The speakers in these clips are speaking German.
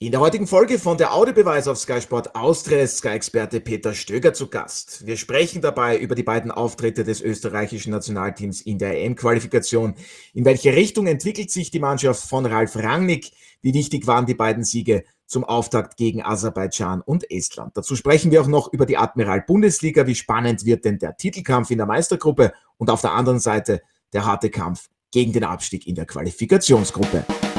In der heutigen Folge von der Audiobeweis auf Sky Sport Austria ist Sky-Experte Peter Stöger zu Gast. Wir sprechen dabei über die beiden Auftritte des österreichischen Nationalteams in der EM-Qualifikation. In welche Richtung entwickelt sich die Mannschaft von Ralf Rangnick? Wie wichtig waren die beiden Siege zum Auftakt gegen Aserbaidschan und Estland? Dazu sprechen wir auch noch über die Admiral-Bundesliga. Wie spannend wird denn der Titelkampf in der Meistergruppe? Und auf der anderen Seite der harte Kampf gegen den Abstieg in der Qualifikationsgruppe.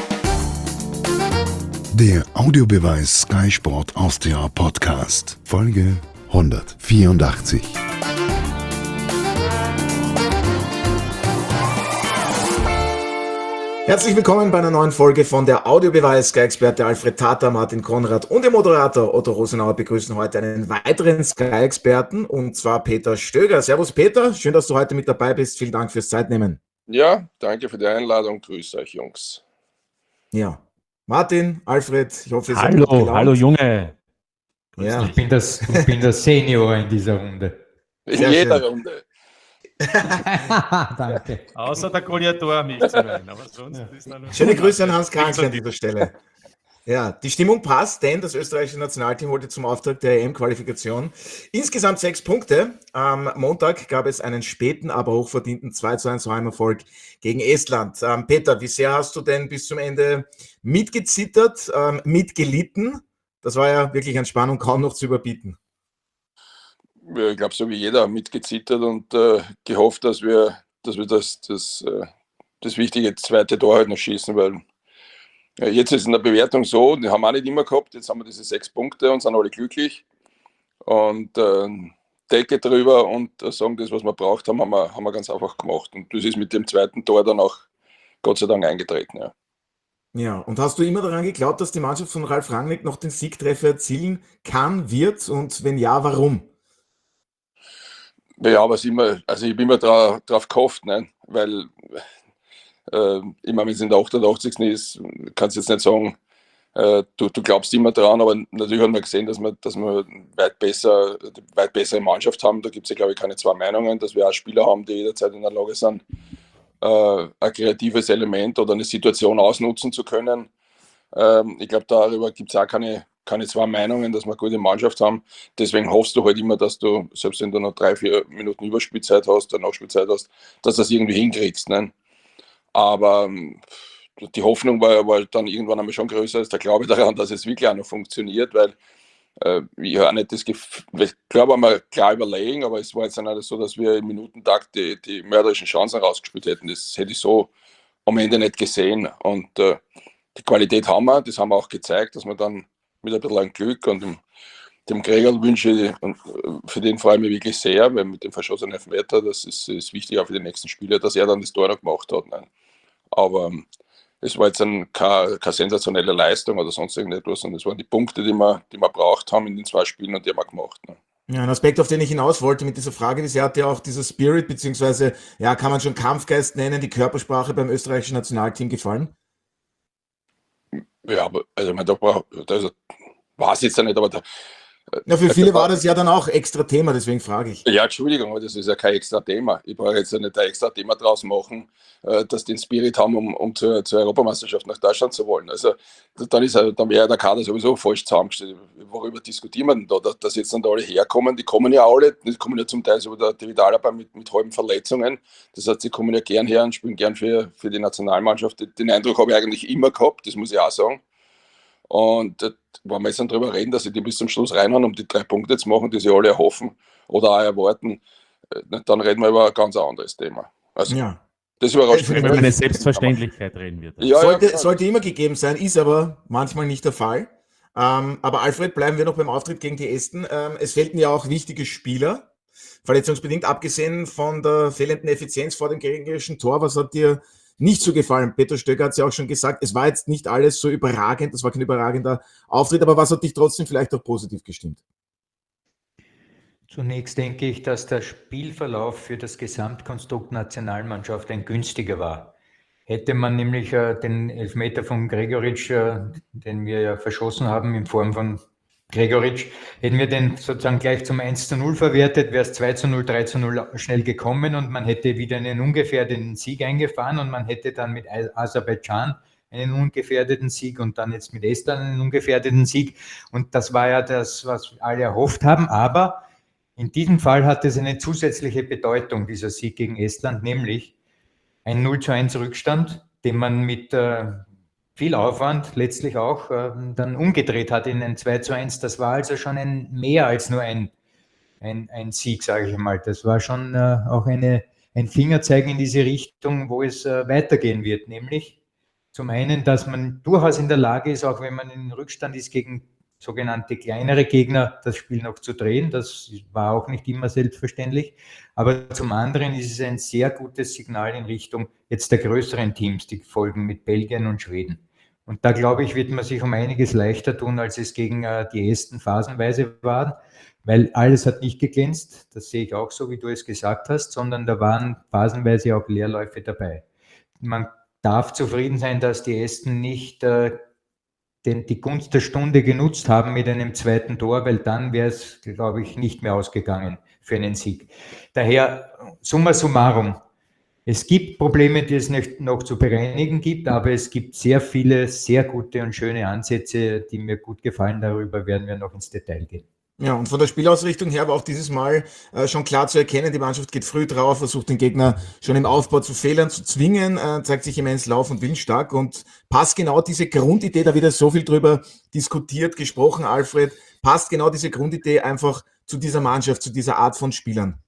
Der Audiobeweis Sky Sport Austria Podcast, Folge 184. Herzlich willkommen bei einer neuen Folge von der Audiobeweis. Sky-Experte Alfred Tata, Martin Konrad und der Moderator Otto Rosenauer begrüßen heute einen weiteren Sky-Experten, und zwar Peter Stöger. Servus Peter, schön, dass du heute mit dabei bist. Vielen Dank fürs Zeitnehmen. Ja, danke für die Einladung. Grüß euch, Jungs. Ja. Martin, Alfred, ich hoffe, ihr seid gut gelaunt. Hallo Junge. Ja. Ich bin der Senior in dieser Runde. In Sehr jeder schön. Runde. Danke. Außer der Goliator nicht zu meinen, aber sonst ist da noch... Schöne Grüße an Hans Krank an dieser Stelle. Ja, die Stimmung passt, denn das österreichische Nationalteam holte zum Auftakt der EM-Qualifikation insgesamt 6 Punkte. Am Montag gab es einen späten, aber hochverdienten 2:1 Heimerfolg gegen Estland. Peter, wie sehr hast du denn bis zum Ende mitgezittert, mitgelitten? Das war ja wirklich an Spannung kaum noch zu überbieten. Ja, ich glaube, so wie jeder mitgezittert und gehofft, dass wir das wichtige zweite Tor halt noch schießen, weil jetzt ist in der Bewertung so, die haben wir auch nicht immer gehabt, jetzt haben wir diese 6 Punkte und sind alle glücklich und Decke drüber und sagen, das, was wir braucht haben, haben wir ganz einfach gemacht, und das ist mit dem zweiten Tor dann auch Gott sei Dank eingetreten. Ja. Ja, und hast du immer daran geglaubt, dass die Mannschaft von Ralf Rangnick noch den Siegtreffer erzielen kann, wird, und wenn ja, warum? Ja, aber ich bin immer drauf gehofft, ne? Weil immer wenn es in der 88. ist, kannst du jetzt nicht sagen, du glaubst immer dran, aber natürlich haben wir gesehen, dass wir weit bessere Mannschaft haben. Da gibt es ja, glaube ich, keine zwei Meinungen, dass wir auch Spieler haben, die jederzeit in der Lage sind, ein kreatives Element oder eine Situation ausnutzen zu können. Ich glaube, darüber gibt es auch keine zwei Meinungen, dass wir eine gute Mannschaft haben. Deswegen hoffst du halt immer, dass du, selbst wenn du noch 3-4 Minuten Überspielzeit hast, oder Nachspielzeit hast, dass du das irgendwie hinkriegst. Ne? Aber die Hoffnung war dann irgendwann einmal schon größer als der Glaube daran, dass es wirklich auch noch funktioniert, weil ich habe nicht das Gefühl, ich glaube, wir klar überlegen, aber es war jetzt nicht so, dass wir im Minutentakt die mörderischen Chancen rausgespielt hätten. Das hätte ich so am Ende nicht gesehen. Und die Qualität haben wir, das haben wir auch gezeigt, dass wir dann mit ein bisschen Glück und dem Gregor wünsche ich, und für den freue ich mich wirklich sehr, weil mit dem verschossenen Elfmeter, das ist wichtig auch für die nächsten Spiele, dass er dann das Tor noch gemacht hat. Nein. Aber es war jetzt keine sensationelle Leistung oder sonst irgendetwas, und es waren die Punkte, die wir braucht haben in den 2 Spielen, und die haben wir gemacht. Ne. Ja, ein Aspekt, auf den ich hinaus wollte mit dieser Frage, wie sehr hat dir auch dieser Spirit, beziehungsweise, ja, kann man schon Kampfgeist nennen, die Körpersprache beim österreichischen Nationalteam gefallen? Ja, aber also war es jetzt ja nicht, aber Ja, für viele war das ja dann auch extra Thema, deswegen frage ich. ja, Entschuldigung, aber das ist ja kein extra Thema. Ich brauche jetzt ja nicht ein extra Thema draus machen, dass die den Spirit haben, um zur Europameisterschaft nach Deutschland zu wollen. Also dann wäre der Kader sowieso falsch zusammengestellt. Worüber diskutieren wir denn da? Dass jetzt dann da alle herkommen, die kommen ja alle, die kommen ja zum Teil so der Dividalarbeit mit halben Verletzungen. Das heißt, die kommen ja gern her und spielen gern für die Nationalmannschaft. Den Eindruck habe ich eigentlich immer gehabt, das muss ich auch sagen. Und wenn wir jetzt dann darüber reden, dass sie die bis zum Schluss reinhauen, um die 3 Punkte zu machen, die sie alle erhoffen oder auch erwarten, dann reden wir über ein ganz anderes Thema. Also, Ja. das überrascht mich. Über eine Selbstverständlichkeit reden wir. Ja, Sollte immer gegeben sein, ist aber manchmal nicht der Fall. Aber Alfred, bleiben wir noch beim Auftritt gegen die Esten. Es fehlten ja auch wichtige Spieler, verletzungsbedingt, abgesehen von der fehlenden Effizienz vor dem gegnerischen Tor. Was hat dir nicht so gefallen? Peter Stöger hat es ja auch schon gesagt, es war jetzt nicht alles so überragend, das war kein überragender Auftritt, aber was hat dich trotzdem vielleicht auch positiv gestimmt? Zunächst denke ich, dass der Spielverlauf für das Gesamtkonstrukt Nationalmannschaft ein günstiger war. Hätte man nämlich den Elfmeter von Gregoritsch, den wir ja verschossen haben in Form von Gregoritsch, hätten wir den sozusagen gleich zum 1:0 verwertet, wäre es 2:0, 3:0 schnell gekommen und man hätte wieder einen ungefährden Sieg eingefahren und man hätte dann mit Aserbaidschan einen ungefährdeten Sieg und dann jetzt mit Estland einen ungefährdeten Sieg. Und das war ja das, was alle erhofft haben. Aber in diesem Fall hat es eine zusätzliche Bedeutung, dieser Sieg gegen Estland, nämlich ein 0:1 Rückstand, den man mit viel Aufwand letztlich auch dann umgedreht hat in ein 2:1. Das war also schon mehr als nur ein Sieg, sage ich mal. Das war schon auch ein Fingerzeigen in diese Richtung, wo es weitergehen wird, nämlich zum einen, dass man durchaus in der Lage ist, auch wenn man in Rückstand ist, gegen sogenannte kleinere Gegner das Spiel noch zu drehen. Das war auch nicht immer selbstverständlich. Aber zum anderen ist es ein sehr gutes Signal in Richtung jetzt der größeren Teams, die folgen mit Belgien und Schweden. Und da, glaube ich, wird man sich um einiges leichter tun, als es gegen die Esten phasenweise war, weil alles hat nicht geglänzt. Das sehe ich auch so, wie du es gesagt hast, sondern da waren phasenweise auch Leerläufe dabei. Man darf zufrieden sein, dass die Esten nicht die Gunst der Stunde genutzt haben mit einem zweiten Tor, weil dann wäre es, glaube ich, nicht mehr ausgegangen für einen Sieg. Daher, summa summarum, es gibt Probleme, die es nicht noch zu bereinigen gibt, aber es gibt sehr viele, sehr gute und schöne Ansätze, die mir gut gefallen. Darüber werden wir noch ins Detail gehen. Ja, und von der Spielausrichtung her war auch dieses Mal schon klar zu erkennen, die Mannschaft geht früh drauf, versucht den Gegner schon im Aufbau zu Fehlern zu zwingen, zeigt sich immens lauf- und willensstark und passt genau diese Grundidee, da wird ja so viel drüber diskutiert, gesprochen, Alfred, passt genau diese Grundidee einfach zu dieser Mannschaft, zu dieser Art von Spielern.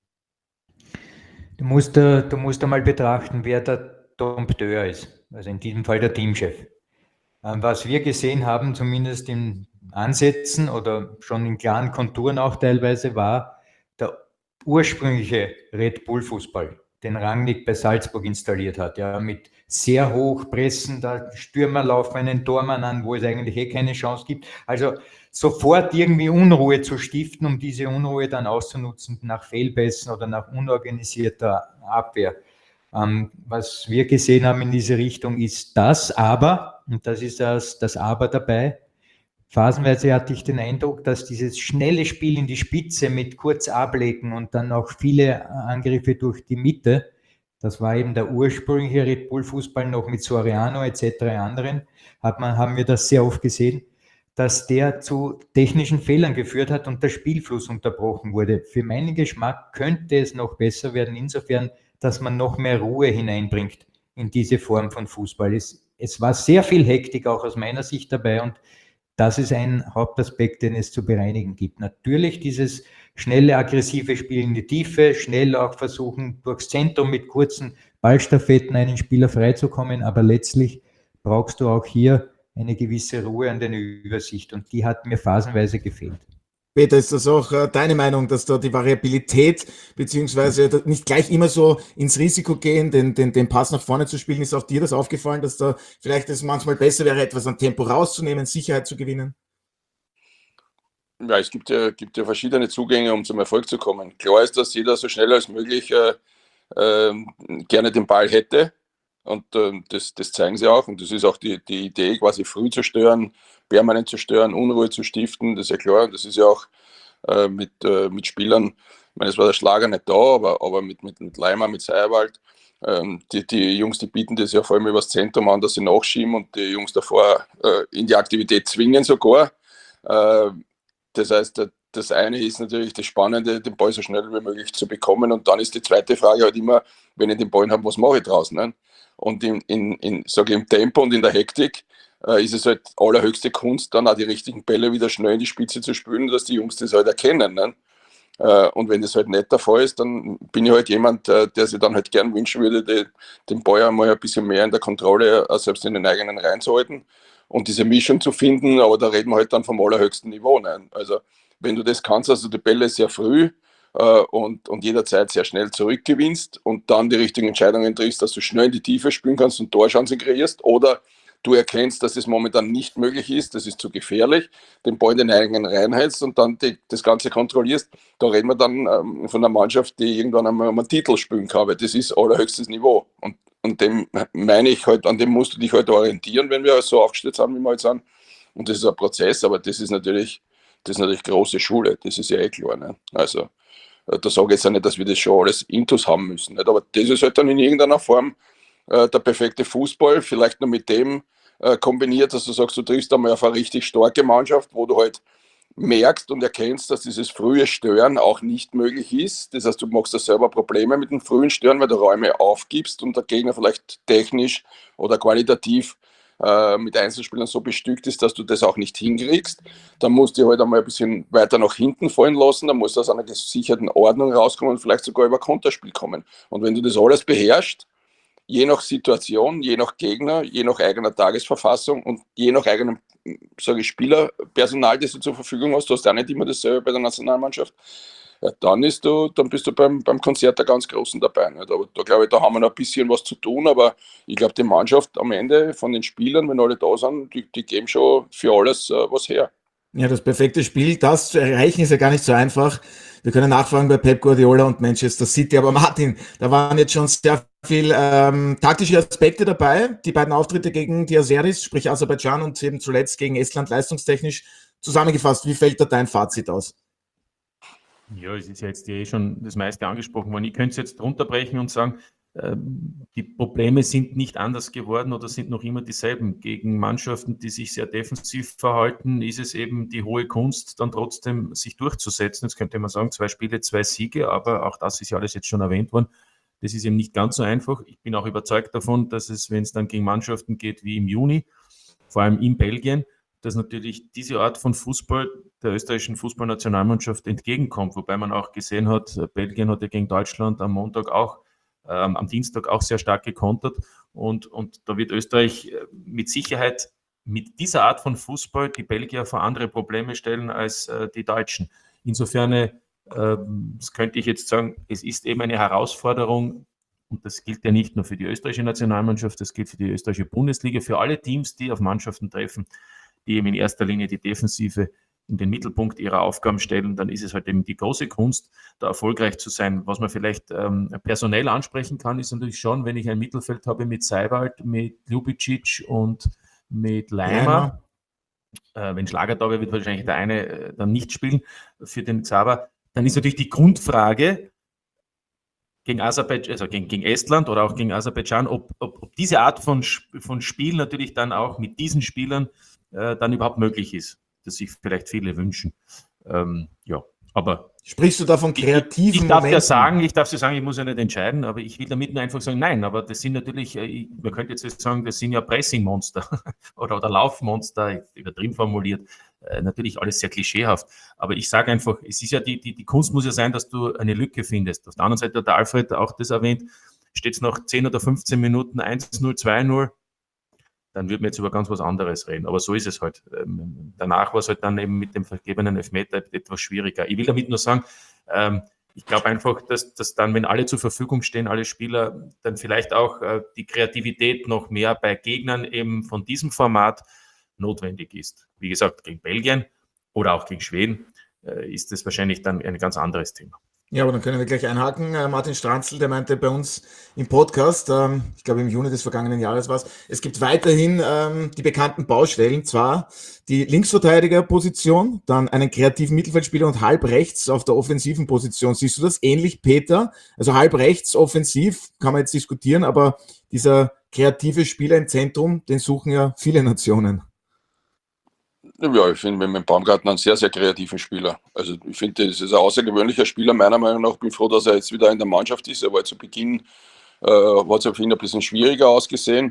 Du musst einmal betrachten, wer der Dompteur ist, also in diesem Fall der Teamchef. Was wir gesehen haben, zumindest in Ansätzen oder schon in klaren Konturen auch teilweise, war der ursprüngliche Red Bull Fußball, den Rangnick bei Salzburg installiert hat, ja, mit sehr hoch pressen, da Stürmer laufen einen Tormann an, wo es eigentlich keine Chance gibt. Also sofort irgendwie Unruhe zu stiften, um diese Unruhe dann auszunutzen nach Fehlpässen oder nach unorganisierter Abwehr. Was wir gesehen haben in diese Richtung ist das, aber, und das ist das Aber dabei, phasenweise hatte ich den Eindruck, dass dieses schnelle Spiel in die Spitze mit kurz ablegen und dann auch viele Angriffe durch die Mitte, das war eben der ursprüngliche Red Bull Fußball noch mit Soriano etc. anderen, haben wir das sehr oft gesehen, dass der zu technischen Fehlern geführt hat und der Spielfluss unterbrochen wurde. Für meinen Geschmack könnte es noch besser werden, insofern, dass man noch mehr Ruhe hineinbringt in diese Form von Fußball. Es war sehr viel Hektik auch aus meiner Sicht dabei und das ist ein Hauptaspekt, den es zu bereinigen gibt. Natürlich dieses schnelle, aggressive Spiel in die Tiefe, schnell auch versuchen, durchs Zentrum mit kurzen Ballstaffetten einen Spieler freizukommen, aber letztlich brauchst du auch hier eine gewisse Ruhe und eine Übersicht und die hat mir phasenweise gefehlt. Peter, ist das auch deine Meinung, dass da die Variabilität beziehungsweise nicht gleich immer so ins Risiko gehen, den Pass nach vorne zu spielen? Ist auch dir das aufgefallen, dass da vielleicht es manchmal besser wäre, etwas an Tempo rauszunehmen, Sicherheit zu gewinnen? Ja, es gibt ja verschiedene Zugänge, um zum Erfolg zu kommen. Klar ist, dass jeder so schnell als möglich gerne den Ball hätte. Und das zeigen sie auch. Und das ist auch die Idee, quasi früh zu stören, permanent zu stören, Unruhe zu stiften. Das ist ja klar. Das ist ja auch mit Spielern, ich meine, es war der Schlager nicht da, aber mit Leimer, mit Seierwald, die Jungs, die bieten das ja vor allem übers Zentrum an, dass sie nachschieben und die Jungs davor in die Aktivität zwingen sogar. Das heißt, das eine ist natürlich das Spannende, den Ball so schnell wie möglich zu bekommen. Und dann ist die zweite Frage halt immer, wenn ich den Ball habe, was mache ich draußen? Ne? Und sage ich, im Tempo und in der Hektik ist es halt allerhöchste Kunst, dann auch die richtigen Bälle wieder schnell in die Spitze zu spielen, dass die Jungs das halt erkennen. Ne? Und wenn das halt nicht der Fall ist, dann bin ich halt jemand, der sich dann halt gern wünschen würde, den Ball einmal ein bisschen mehr in der Kontrolle, selbst in den eigenen Reihen zu halten und diese Mischung zu finden. Aber da reden wir halt dann vom allerhöchsten Niveau. Ne? Also wenn du das kannst, also die Bälle sehr früh und jederzeit sehr schnell zurückgewinnst und dann die richtigen Entscheidungen triffst, dass du schnell in die Tiefe spielen kannst und Torchancen kreierst, oder du erkennst, dass es momentan nicht möglich ist, das ist zu gefährlich, den Ball in den eigenen Reihen hältst und dann das Ganze kontrollierst, da reden wir dann von einer Mannschaft, die irgendwann einmal um einen Titel spielen kann, weil das ist allerhöchstes Niveau. Und dem meine ich halt, an dem musst du dich halt orientieren, wenn wir so aufgestellt sind, wie wir jetzt sind. Und das ist ein Prozess, aber das ist natürlich große Schule, das ist ja eh klar. Ne? Also da sage ich jetzt auch nicht, dass wir das schon alles intus haben müssen. Nicht? Aber das ist halt dann in irgendeiner Form der perfekte Fußball, vielleicht nur mit dem, kombiniert, dass du sagst, du triffst einmal auf eine richtig starke Mannschaft, wo du halt merkst und erkennst, dass dieses frühe Stören auch nicht möglich ist. Das heißt, du machst da selber Probleme mit dem frühen Stören, weil du Räume aufgibst und der Gegner vielleicht technisch oder qualitativ mit Einzelspielern so bestückt ist, dass du das auch nicht hinkriegst. Dann musst du halt einmal ein bisschen weiter nach hinten fallen lassen, dann musst du aus einer gesicherten Ordnung rauskommen und vielleicht sogar über Konterspiel kommen. Und wenn du das alles beherrschst, je nach Situation, je nach Gegner, je nach eigener Tagesverfassung und je nach eigenem, sage ich, Spielerpersonal, das du zur Verfügung hast, du hast auch nicht immer dasselbe bei der Nationalmannschaft, ja, dann bist du beim Konzert der ganz Großen dabei. Nicht? Aber da glaube ich, da haben wir noch ein bisschen was zu tun, aber ich glaube, die Mannschaft am Ende von den Spielern, wenn alle da sind, die geben schon für alles was her. Ja, das perfekte Spiel, das zu erreichen, ist ja gar nicht so einfach. Wir können nachfragen bei Pep Guardiola und Manchester City. Aber Martin, da waren jetzt schon sehr viel taktische Aspekte dabei. Die beiden Auftritte gegen die Azeris, sprich Aserbaidschan, und eben zuletzt gegen Estland leistungstechnisch zusammengefasst. Wie fällt da dein Fazit aus? Ja, es ist ja jetzt schon das meiste angesprochen worden. Ich könnte es jetzt runterbrechen und sagen, die Probleme sind nicht anders geworden oder sind noch immer dieselben. Gegen Mannschaften, die sich sehr defensiv verhalten, ist es eben die hohe Kunst, dann trotzdem sich durchzusetzen. Jetzt könnte man sagen, 2 Spiele, 2 Siege, aber auch das ist ja alles jetzt schon erwähnt worden. Das ist eben nicht ganz so einfach. Ich bin auch überzeugt davon, dass es, wenn es dann gegen Mannschaften geht wie im Juni, vor allem in Belgien, dass natürlich diese Art von Fußball der österreichischen Fußballnationalmannschaft entgegenkommt, wobei man auch gesehen hat, Belgien hat ja gegen Deutschland am Dienstag auch sehr stark gekontert und da wird Österreich mit Sicherheit mit dieser Art von Fußball die Belgier vor andere Probleme stellen als die Deutschen. Insofern das könnte ich jetzt sagen, es ist eben eine Herausforderung, und das gilt ja nicht nur für die österreichische Nationalmannschaft, das gilt für die österreichische Bundesliga, für alle Teams, die auf Mannschaften treffen, die eben in erster Linie die Defensive in den Mittelpunkt ihrer Aufgaben stellen, dann ist es halt eben die große Kunst, da erfolgreich zu sein. Was man vielleicht personell ansprechen kann, ist natürlich schon, wenn ich ein Mittelfeld habe mit Seiwald, mit Ljubicic und mit Leimer. Wenn Schlager da wäre, wird wahrscheinlich der eine dann nicht spielen für den Xaver. Dann ist natürlich die Grundfrage gegen Aserbaidschan, also gegen Estland oder auch gegen Aserbaidschan, ob diese Art von Spiel natürlich dann auch mit diesen Spielern dann überhaupt möglich ist, das sich vielleicht viele wünschen. Ja, aber sprichst du da von kreativen ich darf Momenten? ich darf sagen, ich muss ja nicht entscheiden, aber ich will damit nur einfach sagen, nein, aber das sind natürlich, man könnte jetzt sagen, das sind ja Pressing-Monster oder Laufmonster, übertrieben formuliert, natürlich alles sehr klischeehaft, aber ich sage einfach, es ist ja die Kunst muss ja sein, dass du eine Lücke findest. Auf der anderen Seite hat der Alfred auch das erwähnt, steht es nach 10 oder 15 Minuten 1-0, 2-0, dann würden wir jetzt über ganz was anderes reden. Aber so ist es halt. Danach war es halt dann eben mit dem vergebenen Elfmeter etwas schwieriger. Ich will damit nur sagen, ich glaube einfach, dass dann, wenn alle zur Verfügung stehen, alle Spieler, dann vielleicht auch die Kreativität noch mehr bei Gegnern eben von diesem Format notwendig ist. Wie gesagt, gegen Belgien oder auch gegen Schweden ist das wahrscheinlich dann ein ganz anderes Thema. Ja, aber dann können wir gleich einhaken. Martin Stranzl, der meinte bei uns im Podcast, ich glaube im Juni des vergangenen Jahres war es gibt weiterhin die bekannten Baustellen, zwar die Linksverteidigerposition, dann einen kreativen Mittelfeldspieler und halb rechts auf der offensiven Position. Siehst du das ähnlich, Peter? Also halb rechts offensiv kann man jetzt diskutieren, aber dieser kreative Spieler im Zentrum, den suchen ja viele Nationen. Ja, ich finde mit Baumgartner einen sehr, sehr kreativen Spieler. Also ich finde, das ist ein außergewöhnlicher Spieler, meiner Meinung nach. Ich bin froh, dass er jetzt wieder in der Mannschaft ist. Er war zu Beginn, hat es auf ihn ein bisschen schwieriger ausgesehen.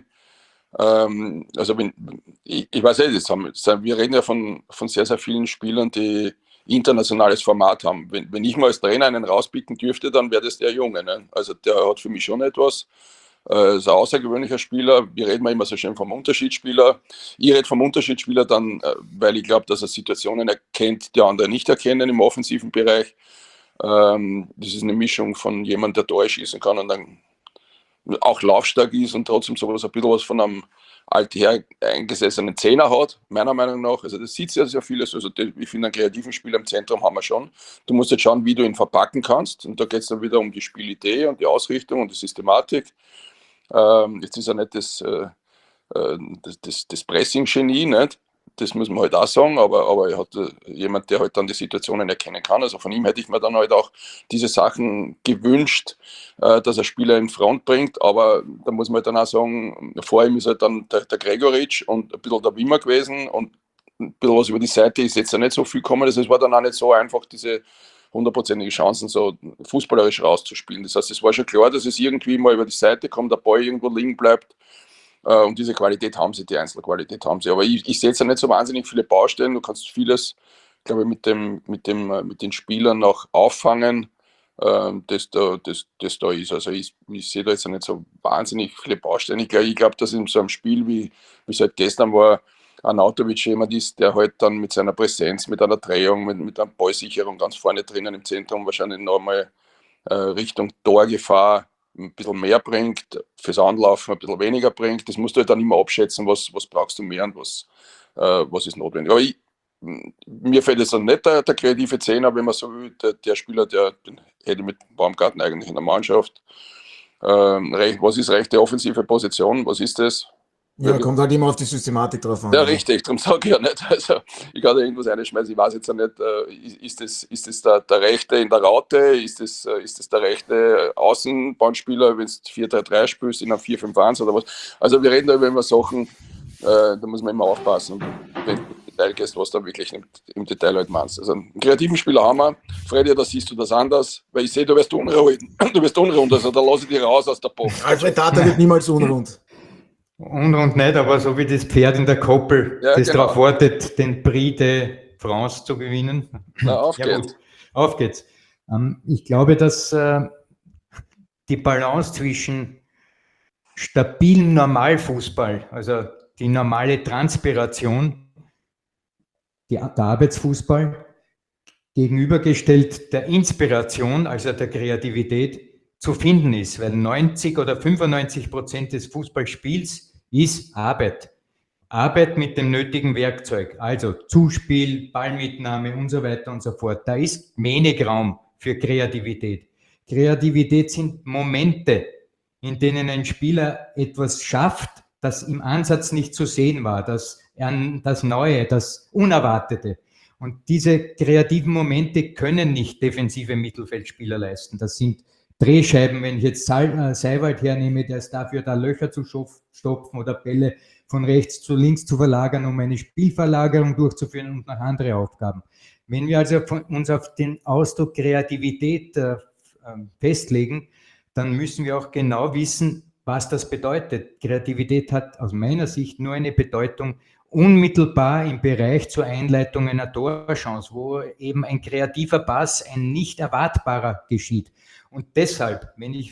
Also ich weiß nicht, wir reden ja von sehr, sehr vielen Spielern, die internationales Format haben. Wenn ich mal als Trainer einen rauspicken dürfte, dann wäre das der Junge. Ne? Also der hat für mich schon etwas. Ist ein außergewöhnlicher Spieler. Wir reden immer so schön vom Unterschiedsspieler. Ich rede vom Unterschiedsspieler dann, weil ich glaube, dass er Situationen erkennt, die andere nicht erkennen im offensiven Bereich. Das ist eine Mischung von jemandem, der Tor schießen kann und dann auch laufstark ist und trotzdem sowas ein bisschen was von einem alther eingesessenen Zehner hat, meiner Meinung nach. Also das sieht sehr, sehr vieles. Also ich finde, einen kreativen Spieler im Zentrum haben wir schon. Du musst jetzt schauen, wie du ihn verpacken kannst. Und da geht es dann wieder um die Spielidee und die Ausrichtung und die Systematik. Jetzt ist er nicht das Pressing-Genie, nicht? das muss man halt auch sagen, aber er hat jemand, der halt dann die Situationen erkennen kann. Also von ihm hätte ich mir dann halt auch diese Sachen gewünscht, dass er Spieler in Front bringt, aber da muss man halt dann auch sagen, vor ihm ist halt dann der Gregoritsch und ein bisschen der Wimmer gewesen und ein bisschen was über die Seite ist jetzt ja nicht so viel gekommen. Also es war dann auch nicht so einfach, diese hundertprozentige Chancen so fußballerisch rauszuspielen. Das heißt, es war schon klar, dass es irgendwie mal über die Seite kommt, der Ball irgendwo liegen bleibt. Und diese Qualität haben sie, die Einzelqualität haben sie. Aber ich sehe jetzt ja nicht so wahnsinnig viele Baustellen. Du kannst vieles, glaube ich, mit den Spielern noch auffangen, das da ist. Also ich sehe da jetzt ja nicht so wahnsinnig viele Baustellen. Ich glaube, dass in so einem Spiel, wie es halt gestern war, Arnautovic jemand ist, der halt dann mit seiner Präsenz, mit einer Drehung, mit einer Ballsicherung ganz vorne drinnen im Zentrum wahrscheinlich nochmal Richtung Torgefahr ein bisschen mehr bringt, fürs Anlaufen ein bisschen weniger bringt. Das musst du halt dann immer abschätzen, was brauchst du mehr und was ist notwendig. Aber mir fällt jetzt dann nicht der kreative Zehner, wenn man so will, der Spieler, den hätte ich mit Baumgarten eigentlich in der Mannschaft. Was ist rechte offensive Position? Was ist das? Ja, kommt halt immer auf die Systematik drauf an. Ja, richtig, darum sage ich ja nicht. Also, ich kann da irgendwas reinschmeißen, ich weiß jetzt ja nicht, ist das der Rechte in der Raute, ist das der rechte Außenbahnspieler, wenn du 4-3-3 spielst in einem 4-5-1 oder was. Also wir reden da über Sachen, da muss man immer aufpassen, wenn du im Detail gehst, was da wirklich im Detail halt meinst. Also einen kreativen Spieler haben wir. Freddy, da siehst du das anders, weil ich sehe, du wirst unrund, also da lasse ich dich raus aus der Box. Alfred Tata wird niemals unrund. Und nicht, aber so wie das Pferd in der Koppel, Ja, das genau. darauf wartet, den Prix de France zu gewinnen. Na, auf Ja, geht's. gut. Auf geht's. Ich glaube, dass die Balance zwischen stabilem Normalfußball, also die normale Transpiration, der Arbeitsfußball, gegenübergestellt der Inspiration, also der Kreativität, zu finden ist, weil 90 oder 95% des Fußballspiels ist Arbeit. Arbeit mit dem nötigen Werkzeug, also Zuspiel, Ballmitnahme und so weiter und so fort. Da ist wenig Raum für Kreativität. Kreativität sind Momente, in denen ein Spieler etwas schafft, das im Ansatz nicht zu sehen war, das Neue, das Unerwartete. Und diese kreativen Momente können nicht defensive Mittelfeldspieler leisten. Das sind Drehscheiben, wenn ich jetzt Seiwald hernehme, der ist dafür, da Löcher zu stopfen oder Bälle von rechts zu links zu verlagern, um eine Spielverlagerung durchzuführen und noch andere Aufgaben. Wenn wir also uns auf den Ausdruck Kreativität festlegen, dann müssen wir auch genau wissen, was das bedeutet. Kreativität hat aus meiner Sicht nur eine Bedeutung unmittelbar im Bereich zur Einleitung einer Torchance, wo eben ein kreativer Pass, ein nicht erwartbarer geschieht. Und deshalb, wenn ich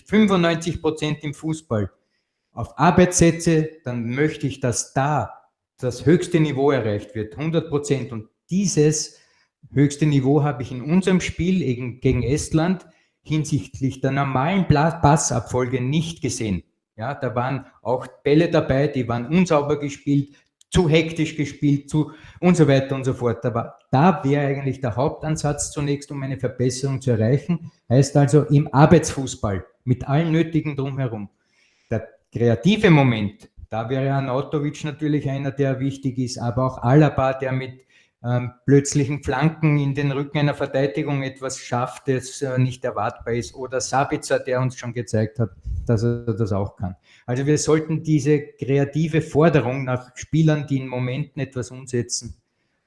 95% im Fußball auf Arbeit setze, dann möchte ich, dass da das höchste Niveau erreicht wird, 100%. Und dieses höchste Niveau habe ich in unserem Spiel gegen Estland hinsichtlich der normalen Passabfolge nicht gesehen. Ja, da waren auch Bälle dabei, die waren unsauber gespielt, zu hektisch gespielt, und so weiter und so fort. Aber da wäre eigentlich der Hauptansatz zunächst, um eine Verbesserung zu erreichen. Heißt also im Arbeitsfußball mit allem Nötigen drumherum. Der kreative Moment, da wäre Arnautovic natürlich einer, der wichtig ist, aber auch Alaba, der mit plötzlichen Flanken in den Rücken einer Verteidigung etwas schafft, das nicht erwartbar ist. Oder Sabitzer, der uns schon gezeigt hat, dass er das auch kann. Also wir sollten diese kreative Forderung nach Spielern, die in Momenten etwas umsetzen,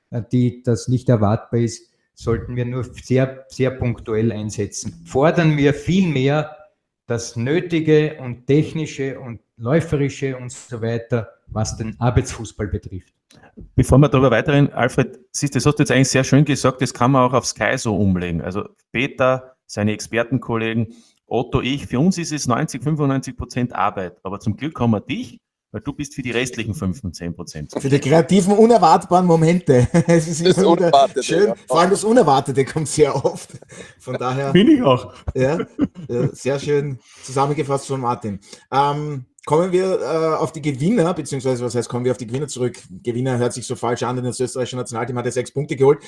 die das nicht erwartbar ist, sollten wir nur sehr, sehr punktuell einsetzen. Fordern wir viel mehr das Nötige und Technische und Läuferische und so weiter, was den Arbeitsfußball betrifft. Bevor wir darüber weiterreden, Alfred, siehst du, das hast du jetzt eigentlich sehr schön gesagt, das kann man auch auf Sky so umlegen. Also Peter, seine Expertenkollegen, Otto, ich, für uns ist es 90-95% Arbeit, aber zum Glück haben wir dich, weil du bist für die restlichen 5-10%. Für die kreativen, unerwartbaren Momente. Es ist Das immer wieder Unerwartete, schön. ja. Vor allem das Unerwartete kommt sehr oft. Von daher, Bin ich auch. ja, sehr schön zusammengefasst von Martin. Kommen wir auf die Gewinner, beziehungsweise was heißt, kommen wir auf die Gewinner zurück. Gewinner hört sich so falsch an, denn das österreichische Nationalteam hat ja 6 Punkte geholt.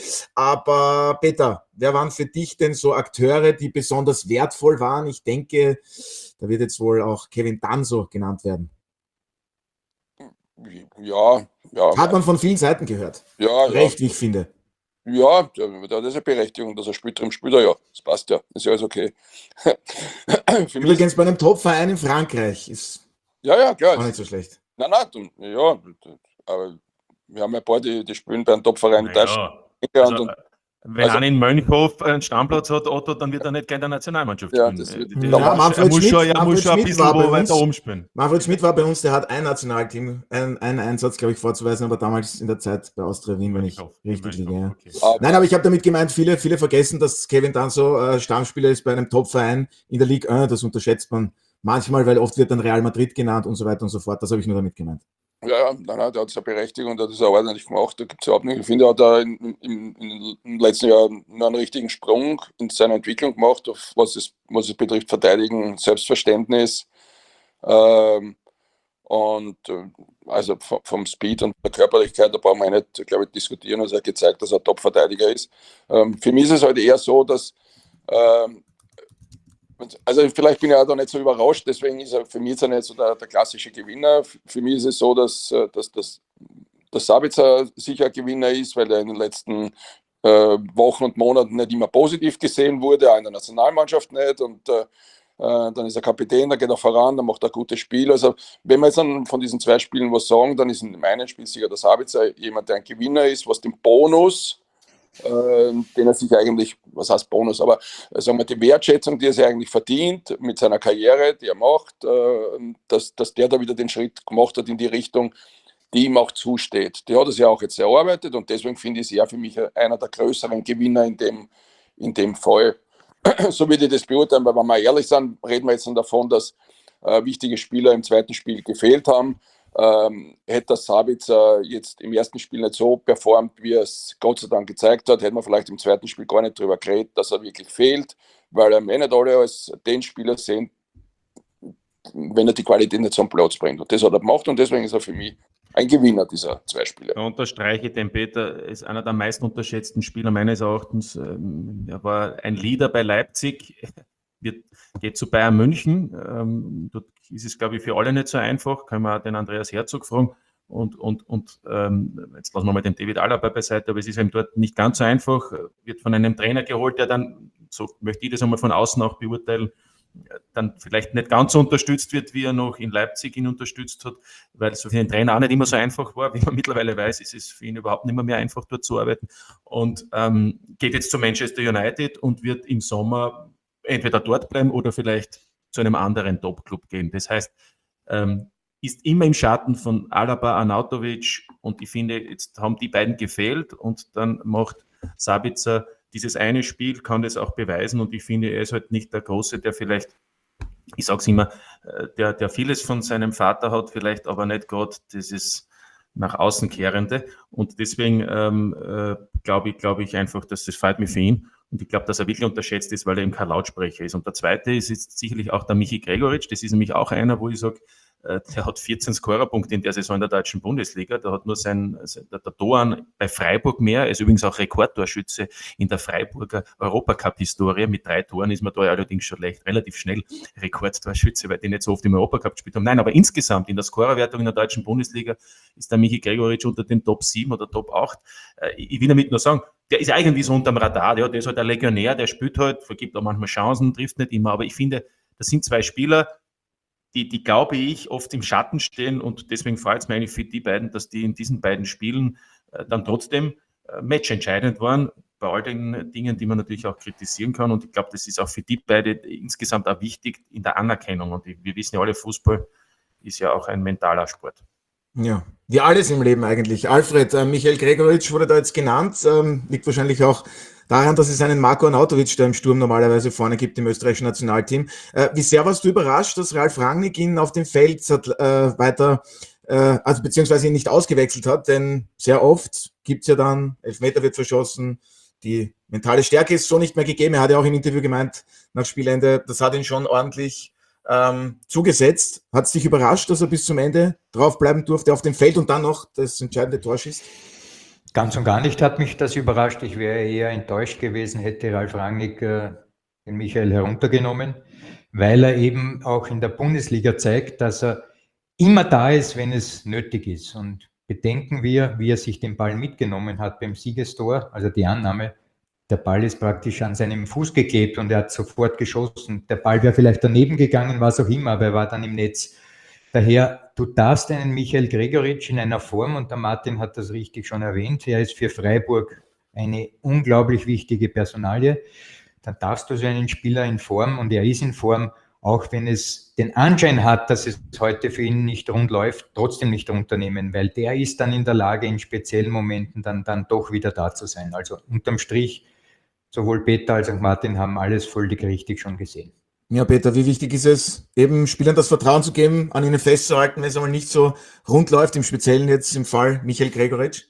Aber Peter, wer waren für dich denn so Akteure, die besonders wertvoll waren? Ich denke, da wird jetzt wohl auch Kevin Danso genannt werden. Ja, ja, Hat man von vielen Seiten gehört. ja, Recht, wie ich finde. ja, da hat er eine Berechtigung, dass er spielt, drum spielt er ja. Das passt ja, ist ja alles okay. Für mich ist, Übrigens bei einem Top-Verein in Frankreich ist ja, klar. auch nicht so schlecht. Nein, ja, aber wir haben ja ein paar, die spielen bei einem Top-Verein in Deutschland. Naja, also, Und, wenn also- einer in Mönchhof einen Stammplatz hat, Otto, dann wird er nicht gerne in der Nationalmannschaft Ja, spielen. das wird- Er Ja, Manfred muss schon Schmidt ein bisschen war bei weiter uns. oben spielen. Manfred Schmidt war bei uns, der hat ein Nationalteam, einen Einsatz, glaube ich, vorzuweisen, aber damals in der Zeit bei Austria Wien, wenn ich richtig liege. Ja. Okay. Nein, aber ich habe damit gemeint, viele vergessen, dass Kevin dann so Stammspieler ist bei einem Top-Verein in der Ligue 1. Das unterschätzt man manchmal, weil oft wird dann Real Madrid genannt und so weiter und so fort. Das habe ich nur damit gemeint. Ja, nein, der hat seine Berechtigung, der hat das auch ordentlich gemacht. Da gibt es überhaupt nicht. Ich finde, er hat da im letzten Jahr noch einen richtigen Sprung in seiner Entwicklung gemacht, auf was es betrifft, Verteidigen, Selbstverständnis. Also vom Speed und der Körperlichkeit, da brauchen wir nicht, glaube ich, diskutieren. Also er hat gezeigt, dass er Top-Verteidiger ist. Für mich ist es halt eher so, dass also vielleicht bin ich auch da nicht so überrascht, deswegen ist er für mich jetzt nicht so der klassische Gewinner. Für mich ist es so, dass Sabitzer sicher ein Gewinner ist, weil er in den letzten Wochen und Monaten nicht immer positiv gesehen wurde, auch in der Nationalmannschaft nicht. Und dann ist er Kapitän, dann geht er voran, dann macht er ein gutes Spiel. Also wenn wir jetzt dann von diesen 2 Spielen was sagen, dann ist in dem einen Spiel sicher der Sabitzer jemand, der ein Gewinner ist, was den Bonus, den er sich eigentlich, was heißt Bonus, aber sagen wir, die Wertschätzung, die er sich eigentlich verdient mit seiner Karriere, die er macht, dass der da wieder den Schritt gemacht hat in die Richtung, die ihm auch zusteht. Die hat er sich auch jetzt erarbeitet und deswegen finde ich sie ja für mich einer der größeren Gewinner in dem Fall. So würde ich das beurteilen, weil wenn wir ehrlich sind, reden wir jetzt davon, dass wichtige Spieler im zweiten Spiel gefehlt haben. Hätte der Sabitzer jetzt im ersten Spiel nicht so performt, wie er es Gott sei Dank gezeigt hat, hätte man vielleicht im zweiten Spiel gar nicht darüber geredet, dass er wirklich fehlt, weil er nicht alle als den Spieler sehen, wenn er die Qualität nicht zum Platz bringt. Und das hat er gemacht und deswegen ist er für mich ein Gewinner dieser 2 Spiele. Da unterstreiche ich den Peter, ist einer der meist unterschätzten Spieler meines Erachtens. Er war ein Leader bei Leipzig, geht zu Bayern München. Dort ist es, glaube ich, für alle nicht so einfach. Können wir auch den Andreas Herzog fragen. Und jetzt lassen wir mal den David Alaba beiseite, aber es ist ihm dort nicht ganz so einfach. Wird von einem Trainer geholt, der dann, so möchte ich das einmal von außen auch beurteilen, dann vielleicht nicht ganz so unterstützt wird, wie er noch in Leipzig ihn unterstützt hat, weil es für den Trainer auch nicht immer so einfach war. Wie man mittlerweile weiß, ist es für ihn überhaupt nicht mehr einfach, dort zu arbeiten. Und geht jetzt zu Manchester United und wird im Sommer entweder dort bleiben oder vielleicht zu einem anderen Top-Club gehen. Das heißt, ist immer im Schatten von Alaba, Arnautovic und ich finde, jetzt haben die beiden gefehlt und dann macht Sabitzer dieses eine Spiel, kann das auch beweisen und ich finde, er ist halt nicht der Große, der vielleicht, ich sage es immer, der vieles von seinem Vater hat, vielleicht aber nicht gerade dieses nach außen kehrende und deswegen glaube ich einfach, dass das freut mich für ihn und ich glaube, dass er wirklich unterschätzt ist, weil er eben kein Lautsprecher ist. Und der zweite ist jetzt sicherlich auch der Michi Gregoritsch, das ist nämlich auch einer, wo ich sage, der hat 14 Scorerpunkte in der Saison in der deutschen Bundesliga. Der hat nur der Doan bei Freiburg mehr. Er ist übrigens auch Rekordtorschütze in der Freiburger Europacup-Historie. Mit 3 Toren ist man da allerdings schon relativ schnell Rekordtorschütze, weil die nicht so oft im Europacup gespielt haben. Nein, aber insgesamt in der Scorerwertung in der deutschen Bundesliga ist der Michi Gregoritsch unter den Top 7 oder Top 8. Ich will damit nur sagen, der ist irgendwie so unterm Radar. Der ist halt ein Legionär, der spielt halt, vergibt auch manchmal Chancen, trifft nicht immer. Aber ich finde, das sind 2 Spieler, die glaube ich, oft im Schatten stehen und deswegen freut es mich eigentlich für die beiden, dass die in diesen beiden Spielen dann trotzdem matchentscheidend waren, bei all den Dingen, die man natürlich auch kritisieren kann und ich glaube, das ist auch für die beide insgesamt auch wichtig in der Anerkennung und wir wissen ja alle, Fußball ist ja auch ein mentaler Sport. Ja, wie alles im Leben eigentlich. Alfred, Michael Gregoritsch wurde da jetzt genannt, liegt wahrscheinlich auch daran, dass es einen Marko Arnautovic da im Sturm normalerweise vorne gibt im österreichischen Nationalteam. Wie sehr warst du überrascht, dass Ralf Rangnick ihn auf dem Feld also beziehungsweise ihn nicht ausgewechselt hat, denn sehr oft gibt es ja dann, Elfmeter wird verschossen, die mentale Stärke ist so nicht mehr gegeben. Er hat ja auch im Interview gemeint, nach Spielende, das hat ihn schon ordentlich zugesetzt. Hat es dich überrascht, dass er bis zum Ende draufbleiben durfte auf dem Feld und dann noch das entscheidende Tor schießt? Ganz und gar nicht hat mich das überrascht. Ich wäre eher enttäuscht gewesen, hätte Ralf Rangnick den Michael heruntergenommen, weil er eben auch in der Bundesliga zeigt, dass er immer da ist, wenn es nötig ist. Und bedenken wir, wie er sich den Ball mitgenommen hat beim Siegestor, also die Annahme, der Ball ist praktisch an seinem Fuß geklebt und er hat sofort geschossen. Der Ball wäre vielleicht daneben gegangen, was auch immer, aber er war dann im Netz. Daher, du darfst einen Michael Gregoritsch in einer Form, und der Martin hat das richtig schon erwähnt, er ist für Freiburg eine unglaublich wichtige Personalie, dann darfst du so einen Spieler in Form, und er ist in Form, auch wenn es den Anschein hat, dass es heute für ihn nicht rund läuft, trotzdem nicht runternehmen, weil der ist dann in der Lage, in speziellen Momenten dann doch wieder da zu sein. Also unterm Strich, sowohl Peter als auch Martin haben alles völlig richtig schon gesehen. Ja, Peter, wie wichtig ist es, eben Spielern das Vertrauen zu geben, an ihnen festzuhalten, wenn es einmal nicht so rund läuft, im Speziellen jetzt im Fall Michael Gregoritsch?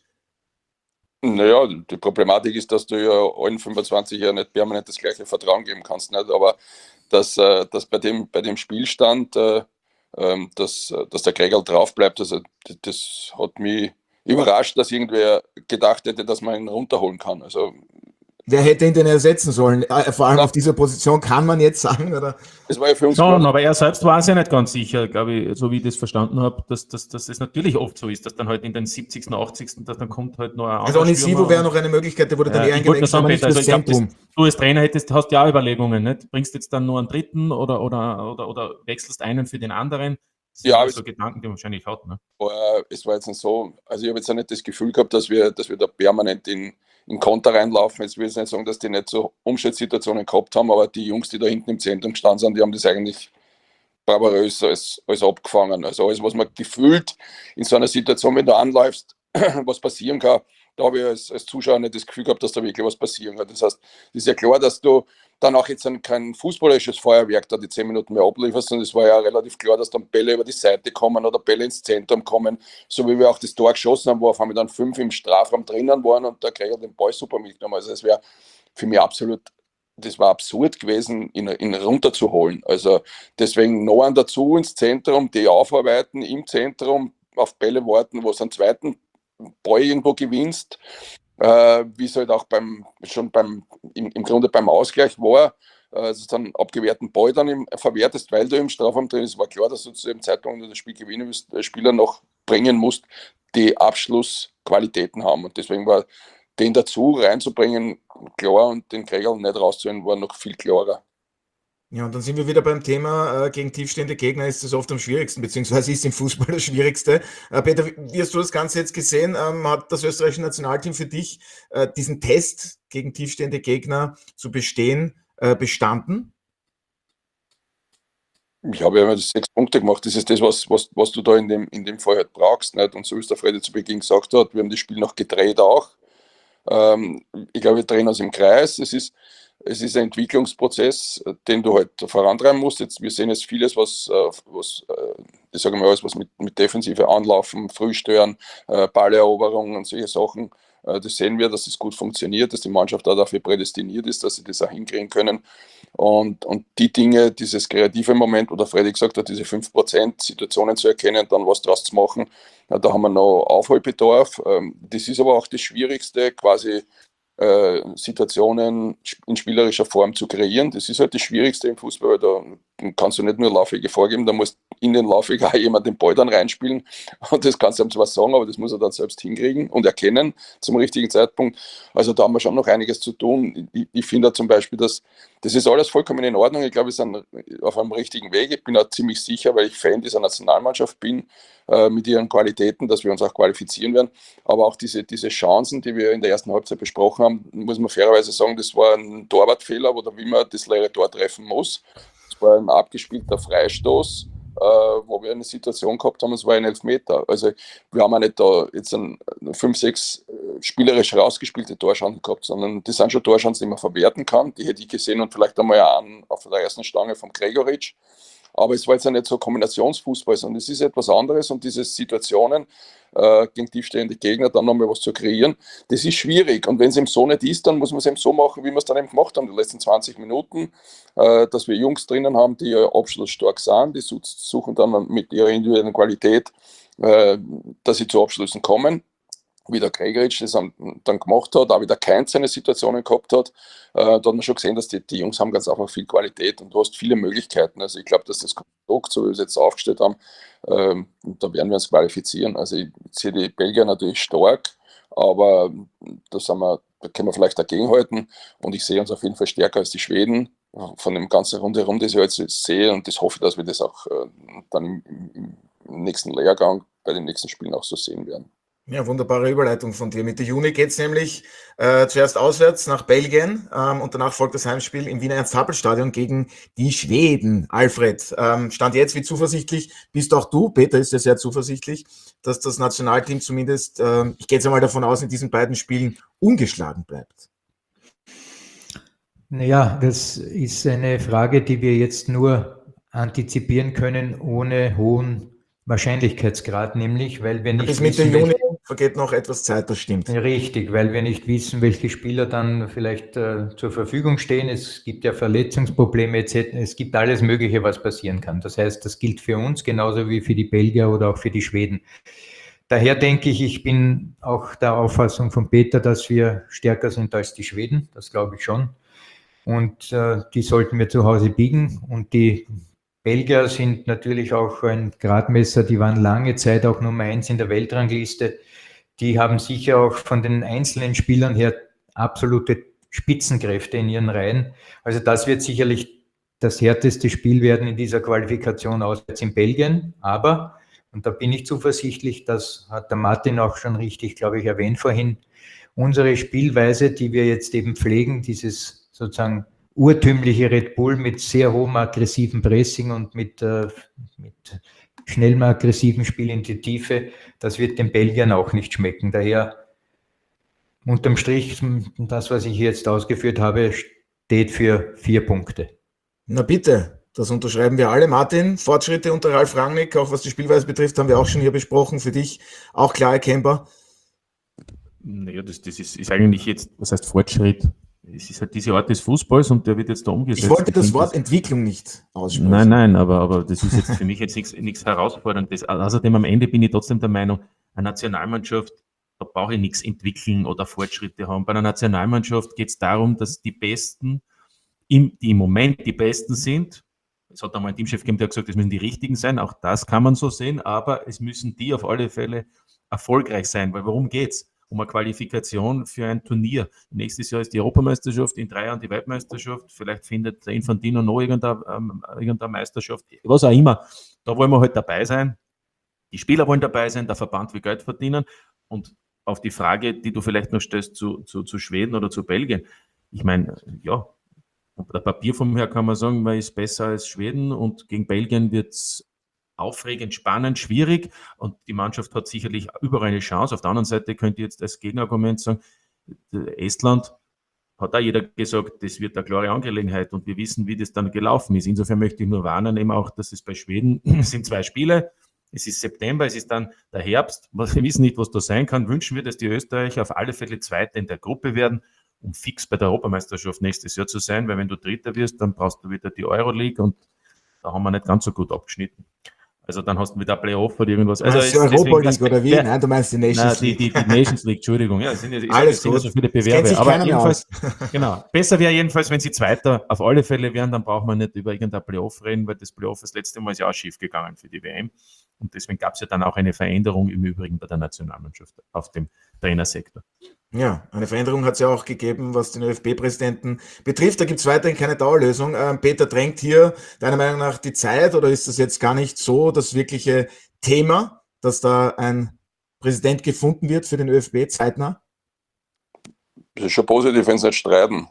Naja, die Problematik ist, dass du ja allen 25 Jahren nicht permanent das gleiche Vertrauen geben kannst. Nicht? Aber dass bei dem Spielstand, dass der Gregerl drauf bleibt, also das hat mich überrascht, dass irgendwer gedacht hätte, dass man ihn runterholen kann. Also, Wer hätte ihn denn ersetzen sollen? Vor allem auf dieser Position, kann man jetzt sagen, oder? das war ja für uns Schon, klar. aber er selbst war es ja nicht ganz sicher, glaube ich, so wie ich das verstanden habe, dass es natürlich oft so ist, dass dann halt in den 70., 80., dass dann kommt halt noch ein Also anderer Onisivo Stürmer. wäre noch eine Möglichkeit, der wurde dann eher Ich wollte nur eingewechselt, sagen, aber nicht Peter, fürs also ich glaube, Zentrum. du als Trainer hast ja auch Überlegungen, nicht? Bringst jetzt dann nur einen dritten oder wechselst einen für den anderen? Das sind Ja, also Gedanken, die man wahrscheinlich hat. Ne? es war jetzt nicht so, also ich habe jetzt auch nicht das Gefühl gehabt, dass wir da permanent in Konter reinlaufen. Jetzt will ich nicht sagen, dass die nicht so Umschaltsituationen gehabt haben, aber die Jungs, die da hinten im Zentrum gestanden sind, die haben das eigentlich bravourös als abgefangen. Also alles, was man gefühlt in so einer Situation, wenn du anläufst, was passieren kann, da habe ich als Zuschauer nicht das Gefühl gehabt, dass da wirklich was passieren kann. Das heißt, es ist ja klar, dass du dann auch jetzt kein fußballerisches Feuerwerk da die 10 Minuten mehr ablieferst, und es war ja relativ klar, dass dann Bälle über die Seite kommen oder Bälle ins Zentrum kommen, so wie wir auch das Tor geschossen haben, wo auf einmal dann 5 im Strafraum drinnen waren und der Gregor den Ball super mitgenommen. Also es wäre für mich das war absurd gewesen, ihn runterzuholen. Also deswegen noch einen dazu ins Zentrum, die aufarbeiten im Zentrum, auf Bälle warten, wo es einen zweiten Ball irgendwo gewinnst, wie es halt auch im Grunde beim Ausgleich war, also dann abgewehrten Ball dann verwertest, weil du im Strafraum drin ist. War klar, dass du zu dem Zeitpunkt, wenn du das Spiel gewinnen willst, Spieler noch bringen musst, die Abschlussqualitäten haben. Und deswegen war den dazu reinzubringen klar, und den Gregerl nicht rauszuholen, war noch viel klarer. Ja, und dann sind wir wieder beim Thema, gegen tiefstehende Gegner ist es oft am schwierigsten, beziehungsweise ist im Fußball das Schwierigste. Peter, wie hast du das Ganze jetzt gesehen? Hat das österreichische Nationalteam für dich diesen Test gegen tiefstehende Gegner zu bestehen, bestanden? Ich habe ja 6 Punkte gemacht. Das ist das, was du da in dem Fall halt brauchst. Nicht? Und so wie es der Freddy zu Beginn gesagt hat, wir haben das Spiel noch gedreht auch. Ich glaube, wir drehen uns im Kreis. Es ist ein Entwicklungsprozess, den du halt vorantreiben musst. Wir sehen jetzt vieles, ich sage mal, alles, was mit Defensive anlaufen, Frühstören, Balleroberung und solche Sachen. Das sehen wir, dass es gut funktioniert, dass die Mannschaft da dafür prädestiniert ist, dass sie das auch hinkriegen können. Und die Dinge, dieses kreative Moment, wo der Freddy gesagt hat, diese 5% Situationen zu erkennen, dann was draus zu machen, da haben wir noch Aufholbedarf. Das ist aber auch das Schwierigste, quasi Situationen in spielerischer Form zu kreieren. Das ist halt das Schwierigste im Fußball, weil da kannst du nicht nur Laufwege vorgeben, da muss in den Laufweg auch jemand den Ball dann reinspielen, und das kannst du ihm zwar sagen, aber das muss er dann selbst hinkriegen und erkennen zum richtigen Zeitpunkt. Also da haben wir schon noch einiges zu tun. Ich finde zum Beispiel, dass das ist alles vollkommen in Ordnung. Ich glaube, wir sind auf einem richtigen Weg. Ich bin auch ziemlich sicher, weil ich Fan dieser Nationalmannschaft bin, mit ihren Qualitäten, dass wir uns auch qualifizieren werden. Aber auch diese Chancen, die wir in der ersten Halbzeit besprochen haben, muss man fairerweise sagen, das war ein Torwartfehler, wo der Wimmer das leere Tor treffen muss. Das war ein abgespielter Freistoß, wo wir eine Situation gehabt haben, es war ein Elfmeter. Also wir haben auch nicht da jetzt 5, 6 spielerisch rausgespielte Torchancen gehabt, sondern das sind schon Torchancen, die man verwerten kann. Die hätte ich gesehen, und vielleicht einmal einen auf der ersten Stange vom Gregoritsch. Aber es war jetzt ja nicht so Kombinationsfußball, sondern es ist etwas anderes, und diese Situationen gegen tiefstehende Gegner dann nochmal was zu kreieren, das ist schwierig. Und wenn es eben so nicht ist, dann muss man es eben so machen, wie wir es dann eben gemacht haben, die letzten 20 Minuten, dass wir Jungs drinnen haben, die abschlussstark sind, die suchen dann mit ihrer individuellen Qualität, dass sie zu Abschlüssen kommen. wie der Gregoritsch das dann gemacht hat, auch wie der Keins seine Situationen gehabt hat, da hat man schon gesehen, dass die Jungs haben ganz einfach viel Qualität und du hast viele Möglichkeiten. Also ich glaube, dass das Konstrukt, so wie wir es jetzt aufgestellt haben, da werden wir uns qualifizieren. Also ich sehe die Belgier natürlich stark, aber da können wir vielleicht dagegenhalten und ich sehe uns auf jeden Fall stärker als die Schweden von dem ganzen Rundherum, das ich jetzt sehe, und das hoffe ich, dass wir das auch dann im nächsten Lehrgang bei den nächsten Spielen auch so sehen werden. Ja, wunderbare Überleitung von dir. Mitte Juni geht es nämlich zuerst auswärts nach Belgien und danach folgt das Heimspiel im Wiener Ernst-Happel-Stadion gegen die Schweden. Alfred, Stand jetzt, wie zuversichtlich bist auch du? Peter ist ja sehr zuversichtlich, dass das Nationalteam zumindest, ich gehe jetzt einmal davon aus, in diesen beiden Spielen ungeschlagen bleibt. Naja, das ist eine Frage, die wir jetzt nur antizipieren können, ohne hohen Wahrscheinlichkeitsgrad, nämlich, weil wir nicht bis Mitte Juni vergeht noch etwas Zeit, das stimmt. Richtig, weil wir nicht wissen, welche Spieler dann vielleicht zur Verfügung stehen. Es gibt ja Verletzungsprobleme etc. Es gibt alles Mögliche, was passieren kann. Das heißt, das gilt für uns genauso wie für die Belgier oder auch für die Schweden. Daher denke ich bin auch der Auffassung von Peter, dass wir stärker sind als die Schweden. Das glaube ich schon. Und die sollten wir zu Hause biegen. Und die Belgier sind natürlich auch ein Gradmesser, die waren lange Zeit auch Nummer 1 in der Weltrangliste. Die haben sicher auch von den einzelnen Spielern her absolute Spitzenkräfte in ihren Reihen. Also das wird sicherlich das härteste Spiel werden in dieser Qualifikation auswärts in Belgien. Aber, und da bin ich zuversichtlich, das hat der Martin auch schon richtig, glaube ich, erwähnt vorhin, unsere Spielweise, die wir jetzt eben pflegen, dieses sozusagen urtümliche Red Bull mit sehr hohem aggressiven Pressing und mit schnellem aggressiven Spiel in die Tiefe, das wird den Belgiern auch nicht schmecken. Daher unterm Strich, das, was ich jetzt ausgeführt habe, steht für 4 Punkte. Na bitte, das unterschreiben wir alle. Martin, Fortschritte unter Ralf Rangnick, auch was die Spielweise betrifft, haben wir auch schon hier besprochen. Für dich auch klar erkennbar? Naja, das ist eigentlich jetzt, was heißt Fortschritt? Es ist halt diese Art des Fußballs und der wird jetzt da umgesetzt. Ich wollte das Wort Entwicklung nicht aussprechen. Nein, aber das ist jetzt für mich jetzt nichts Herausforderndes. Außerdem am Ende bin ich trotzdem der Meinung, eine Nationalmannschaft, da brauche ich nichts entwickeln oder Fortschritte haben. Bei einer Nationalmannschaft geht es darum, dass die Besten, die im Moment die Besten sind, es hat einmal ein Teamchef gegeben, der hat gesagt, es müssen die Richtigen sein, auch das kann man so sehen, aber es müssen die auf alle Fälle erfolgreich sein, weil worum geht's? Um eine Qualifikation für ein Turnier. Nächstes Jahr ist die Europameisterschaft, in 3 Jahren die Weltmeisterschaft, vielleicht findet der Infantino noch irgendeine Meisterschaft, was auch immer. Da wollen wir halt dabei sein. Die Spieler wollen dabei sein, der Verband will Geld verdienen. Und auf die Frage, die du vielleicht noch stellst zu Schweden oder zu Belgien, ich meine, ja, auf der Papierform her kann man sagen, man ist besser als Schweden und gegen Belgien wird es aufregend, spannend, schwierig und die Mannschaft hat sicherlich überall eine Chance. Auf der anderen Seite könnte ich jetzt als Gegenargument sagen, Estland hat auch jeder gesagt, das wird eine klare Angelegenheit und wir wissen, wie das dann gelaufen ist. Insofern möchte ich nur warnen, eben auch, dass es bei Schweden es sind 2 Spiele, es ist September, es ist dann der Herbst, wir wissen nicht, was da sein kann. Wünschen wir, dass die Österreicher auf alle Fälle Zweite in der Gruppe werden, um fix bei der Europameisterschaft nächstes Jahr zu sein, weil wenn du Dritter wirst, dann brauchst du wieder die Euroleague und da haben wir nicht ganz so gut abgeschnitten. Also dann hast du wieder ein Playoff oder irgendwas. Also die Europa League oder wie? Nein, du meinst die Nations League. Die Nations League, Entschuldigung. Ja, sind Alles sind gut. so viele Bewerbe. Aber jedenfalls, genau. Besser wäre jedenfalls, wenn sie Zweiter auf alle Fälle wären, dann braucht man nicht über irgendein Playoff reden, weil das Playoff das letzte Mal ist ja auch schief gegangen für die WM. Und deswegen gab es ja dann auch eine Veränderung im Übrigen bei der Nationalmannschaft auf dem Trainersektor. Ja, eine Veränderung hat es ja auch gegeben, was den ÖFB-Präsidenten betrifft. Da gibt es weiterhin keine Dauerlösung. Peter, drängt hier deiner Meinung nach die Zeit oder ist das jetzt gar nicht so das wirkliche Thema, dass da ein Präsident gefunden wird für den ÖFB zeitnah? Das ist schon positiv, wenn sie nicht streiten.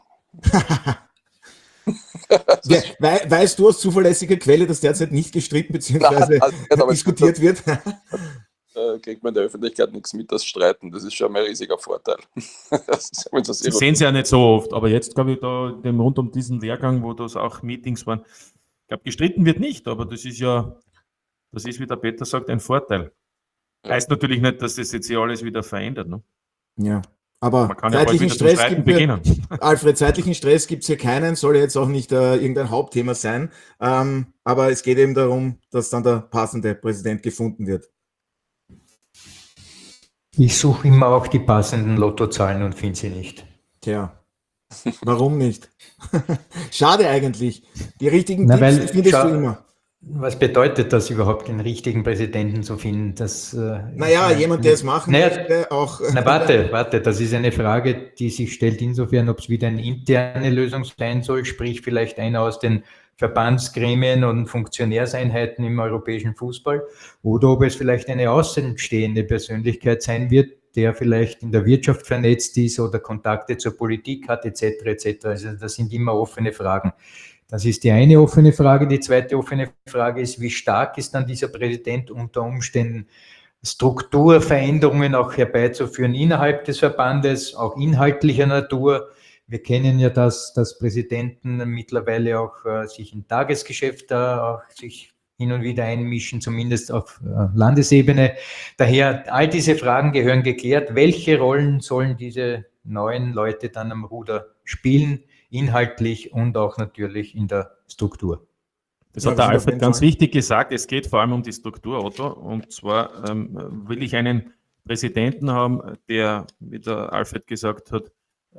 Weißt du aus zuverlässiger Quelle, dass derzeit nicht gestritten bzw. diskutiert wird? Kriegt man in der Öffentlichkeit nichts mit, das Streiten. Das ist schon ein riesiger Vorteil. Sie sehen es ja nicht so oft, aber jetzt, glaube ich, da rund um diesen Lehrgang, wo das auch Meetings waren, ich glaube, gestritten wird nicht, aber das ist, wie der Peter sagt, ein Vorteil. Ja. Heißt natürlich nicht, dass das jetzt hier alles wieder verändert. Ne? Ja, aber man kann ja bald wieder zum Streiten beginnen. Alfred, zeitlichen Stress gibt es hier keinen, soll jetzt auch nicht irgendein Hauptthema sein, aber es geht eben darum, dass dann der passende Präsident gefunden wird. Ich suche immer auch die passenden Lottozahlen und finde sie nicht. Tja, warum nicht? Schade eigentlich. Die richtigen Na, Tipps weil, findest du schau, immer. was bedeutet das überhaupt, den richtigen Präsidenten zu finden? Das Naja, jemand, der es machen naja, möchte, auch. na warte, das ist eine Frage, die sich stellt insofern, ob es wieder eine interne Lösung sein soll, sprich vielleicht einer aus den Verbandsgremien und Funktionärseinheiten im europäischen Fußball, oder ob es vielleicht eine außenstehende Persönlichkeit sein wird, der vielleicht in der Wirtschaft vernetzt ist oder Kontakte zur Politik hat, etc. etc. Also das sind immer offene Fragen. Das ist die eine offene Frage. Die zweite offene Frage ist, wie stark ist dann dieser Präsident unter Umständen, Strukturveränderungen auch herbeizuführen innerhalb des Verbandes, auch inhaltlicher Natur. Wir kennen ja das, dass Präsidenten mittlerweile auch sich im Tagesgeschäft auch sich hin und wieder einmischen, zumindest auf Landesebene. Daher, all diese Fragen gehören geklärt. Welche Rollen sollen diese neuen Leute dann am Ruder spielen, inhaltlich und auch natürlich in der Struktur? Das Ja, hat der das ist auf Alfred jeden ganz Fall. wichtig gesagt. Es geht vor allem um die Struktur, Otto. Und zwar will ich einen Präsidenten haben, der, wie der Alfred gesagt hat,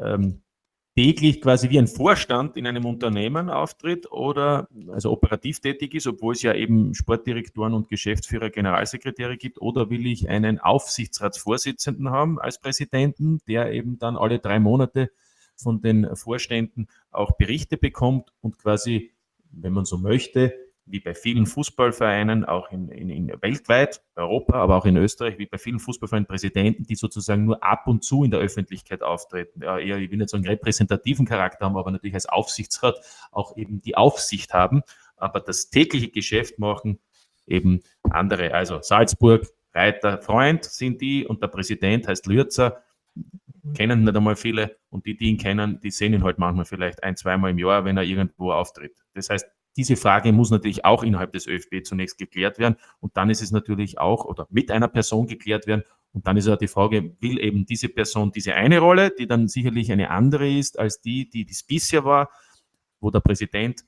täglich quasi wie ein Vorstand in einem Unternehmen auftritt oder also operativ tätig ist, obwohl es ja eben Sportdirektoren und Geschäftsführer, Generalsekretäre gibt, oder will ich einen Aufsichtsratsvorsitzenden haben als Präsidenten, der eben dann alle 3 Monate von den Vorständen auch Berichte bekommt und quasi, wenn man so möchte, wie bei vielen Fußballvereinen, auch in weltweit, Europa, aber auch in Österreich, wie bei vielen Fußballvereinen Präsidenten, die sozusagen nur ab und zu in der Öffentlichkeit auftreten. Ja, eher, ich will nicht sagen, repräsentativen Charakter haben, aber natürlich als Aufsichtsrat auch eben die Aufsicht haben, aber das tägliche Geschäft machen eben andere. Also Salzburg, Reiter, Freund sind die und der Präsident heißt Lürzer, kennen nicht einmal viele und die ihn kennen, die sehen ihn halt manchmal vielleicht 1-2 Mal im Jahr, wenn er irgendwo auftritt. Das heißt, diese Frage muss natürlich auch innerhalb des ÖFB zunächst geklärt werden und dann ist es natürlich auch oder mit einer Person geklärt werden und dann ist ja die Frage, will eben diese Person diese eine Rolle, die dann sicherlich eine andere ist als die es bisher war, wo der Präsident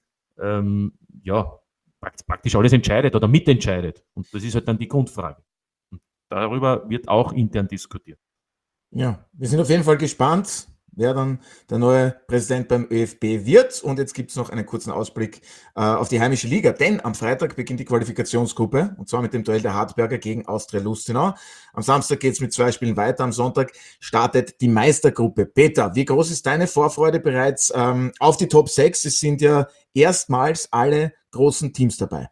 ja praktisch alles entscheidet oder mitentscheidet und das ist halt dann die Grundfrage. Und darüber wird auch intern diskutiert. Ja, wir sind auf jeden Fall gespannt, wer dann der neue Präsident beim ÖFB wird. Und jetzt gibt es noch einen kurzen Ausblick auf die heimische Liga, denn am Freitag beginnt die Qualifikationsgruppe und zwar mit dem Duell der Hartberger gegen Austria Lustenau. Am Samstag geht es mit 2 Spielen weiter, am Sonntag startet die Meistergruppe. Peter, wie groß ist deine Vorfreude bereits auf die Top 6? Es sind ja erstmals alle großen Teams dabei.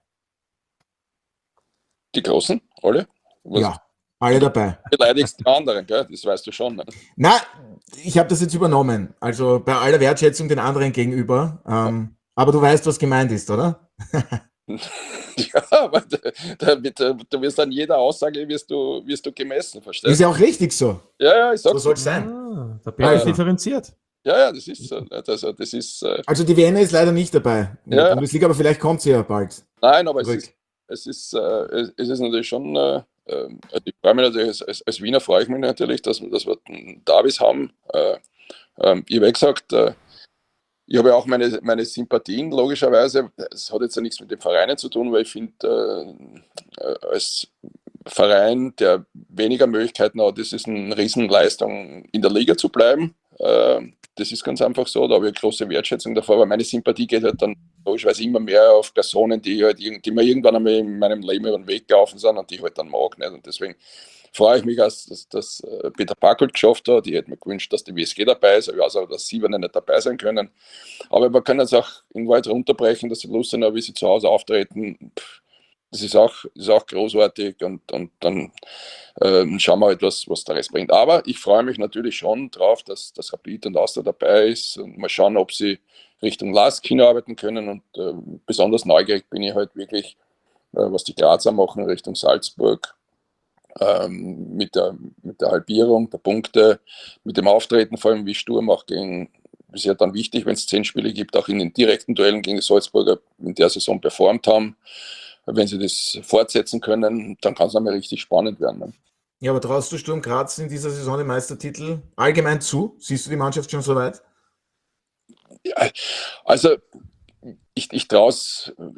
Die Großen, alle? Ja, alle dabei. Du beleidigst die anderen, gell? Das weißt du schon. Ne? Na, ich habe das jetzt übernommen. Also bei aller Wertschätzung den anderen gegenüber. Aber du weißt, was gemeint ist, oder? Ja, aber du wirst an jeder Aussage wirst du gemessen, verstehst du? Ist ja auch richtig so. Ja, ich So sag's soll es dir. sein. Der Peter ist Also. differenziert. Ja, das ist so. Das ist, Also die Vienna ist leider nicht dabei in der Ja. Bundesliga, aber vielleicht kommt sie ja bald nein, aber zurück. es ist natürlich schon, ich freue mich natürlich, als Wiener freue ich mich natürlich, dass wir Derbys haben. Ich habe ja gesagt, ich habe ja auch meine Sympathien, logischerweise. Es hat jetzt ja nichts mit den Vereinen zu tun, weil ich finde, als Verein, der weniger Möglichkeiten hat, das ist eine Riesenleistung, in der Liga zu bleiben. Das ist ganz einfach so, da habe ich eine große Wertschätzung davor, aber meine Sympathie geht halt dann logischerweise immer mehr auf Personen, die mir irgendwann einmal in meinem Leben über den Weg gelaufen sind und die ich halt dann mag. Nicht? Und deswegen freue ich mich, dass Peter Packold geschafft hat. Ich hätte mir gewünscht, dass die WSG dabei ist, also dass sie nicht dabei sein können. Aber wir können es auch in Wahrheit runterbrechen, dass die Lustenau, wie sie zu Hause auftreten, das ist auch großartig und dann schauen wir halt, was der Rest bringt. Aber ich freue mich natürlich schon drauf, dass Rapid und Austria dabei ist und mal schauen, ob sie Richtung Lask hinarbeiten können und besonders neugierig bin ich halt wirklich, was die Grazer machen Richtung Salzburg mit der Halbierung der Punkte, mit dem Auftreten, vor allem wie Sturm auch gegen, ist ja dann wichtig, wenn es 10 Spiele gibt, auch in den direkten Duellen gegen die Salzburger in der Saison performt haben. Wenn sie das fortsetzen können, dann kann es einmal richtig spannend werden. Ne? Ja, aber traust du Sturm Graz in dieser Saison den Meistertitel allgemein zu? Siehst du die Mannschaft schon so weit? Ja, also ich traue es,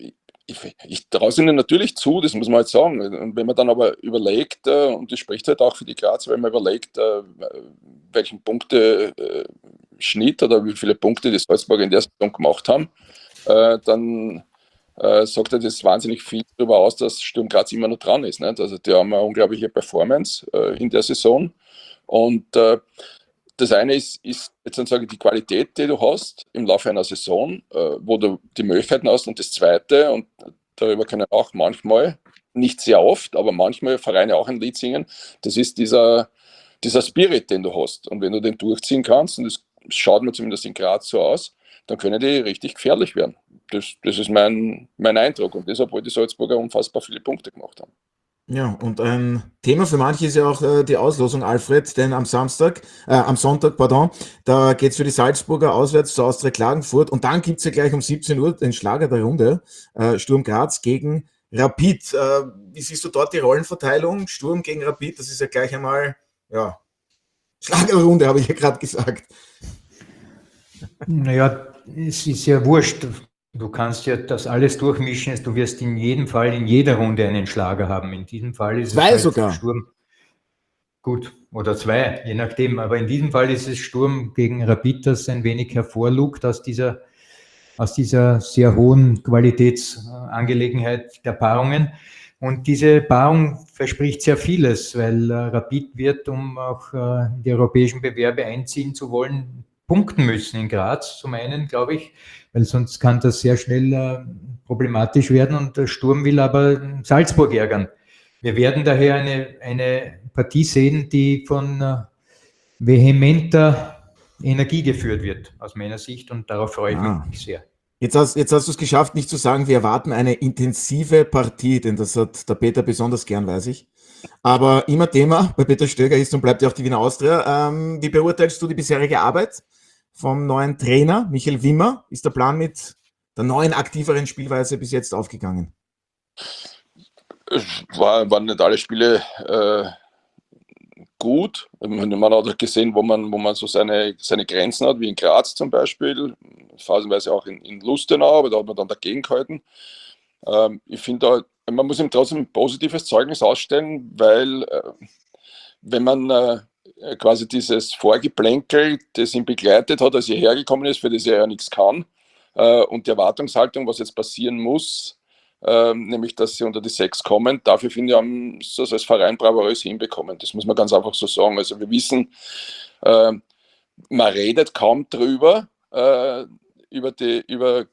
ich traue es ihnen natürlich zu, das muss man halt sagen. Und wenn man dann aber überlegt, und das spricht halt auch für die Grazer, wenn man überlegt, welchen Punkteschnitt oder wie viele Punkte die Salzburger in der Saison gemacht haben, dann sagt er das wahnsinnig viel darüber aus, dass Sturm Graz immer noch dran ist. Nicht? Also die haben eine unglaubliche Performance in der Saison. Und das eine ist jetzt sozusagen die Qualität, die du hast im Laufe einer Saison, wo du die Möglichkeiten hast. Und das Zweite, und darüber können auch manchmal, nicht sehr oft, aber manchmal Vereine auch ein Lied singen, das ist dieser Spirit, den du hast. Und wenn du den durchziehen kannst, und das schaut mir zumindest in Graz so aus, dann können die richtig gefährlich werden. Das ist mein Eindruck. Und deshalb, obwohl die Salzburger unfassbar viele Punkte gemacht haben. Ja, und ein Thema für manche ist ja auch die Auslosung, Alfred, denn am Sonntag, da geht's für die Salzburger auswärts zu Austria Klagenfurt und dann gibt's ja gleich um 17 Uhr den Schlager der Runde, Sturm Graz gegen Rapid. Wie siehst du dort die Rollenverteilung? Sturm gegen Rapid, das ist ja gleich einmal, ja, Schlager der Runde, habe ich ja gerade gesagt. Naja, es ist ja wurscht. Du kannst ja das alles durchmischen. Du wirst in jedem Fall in jeder Runde einen Schlager haben. In diesem Fall ist Zwei es halt sogar. Sturm. Gut, oder zwei, je nachdem. Aber in diesem Fall ist es Sturm gegen Rapid, das ein wenig hervorlugt aus dieser sehr hohen Qualitätsangelegenheit der Paarungen. Und diese Paarung verspricht sehr vieles, weil Rapid wird, um auch in die europäischen Bewerbe einziehen zu wollen, punkten müssen in Graz, zum einen, glaube ich, weil sonst kann das sehr schnell problematisch werden und der Sturm will aber Salzburg ärgern. Wir werden daher eine Partie sehen, die von vehementer Energie geführt wird, aus meiner Sicht, und darauf freue ich mich sehr. Jetzt hast du es geschafft, nicht zu sagen, wir erwarten eine intensive Partie, denn das hat der Peter besonders gern, weiß ich. Aber immer Thema bei Peter Stöger ist und bleibt ja auch die Wiener Austria. Wie beurteilst du die bisherige Arbeit vom neuen Trainer Michael Wimmer? Ist der Plan mit der neuen, aktiveren Spielweise bis jetzt aufgegangen? Es waren nicht alle Spiele gut. Man hat auch gesehen, wo man so seine Grenzen hat, wie in Graz zum Beispiel, phasenweise auch in Lustenau, aber da hat man dann dagegen gehalten. Ich finde, man muss ihm trotzdem ein positives Zeugnis ausstellen, weil wenn man quasi dieses Vorgeplänkel, das ihn begleitet hat, als er hergekommen ist, für das er ja nichts kann, und die Erwartungshaltung, was jetzt passieren muss, nämlich, dass sie unter die 6 kommen. Dafür finde ich, haben sie das als Verein bravourös hinbekommen. Das muss man ganz einfach so sagen. Also wir wissen, man redet kaum drüber, über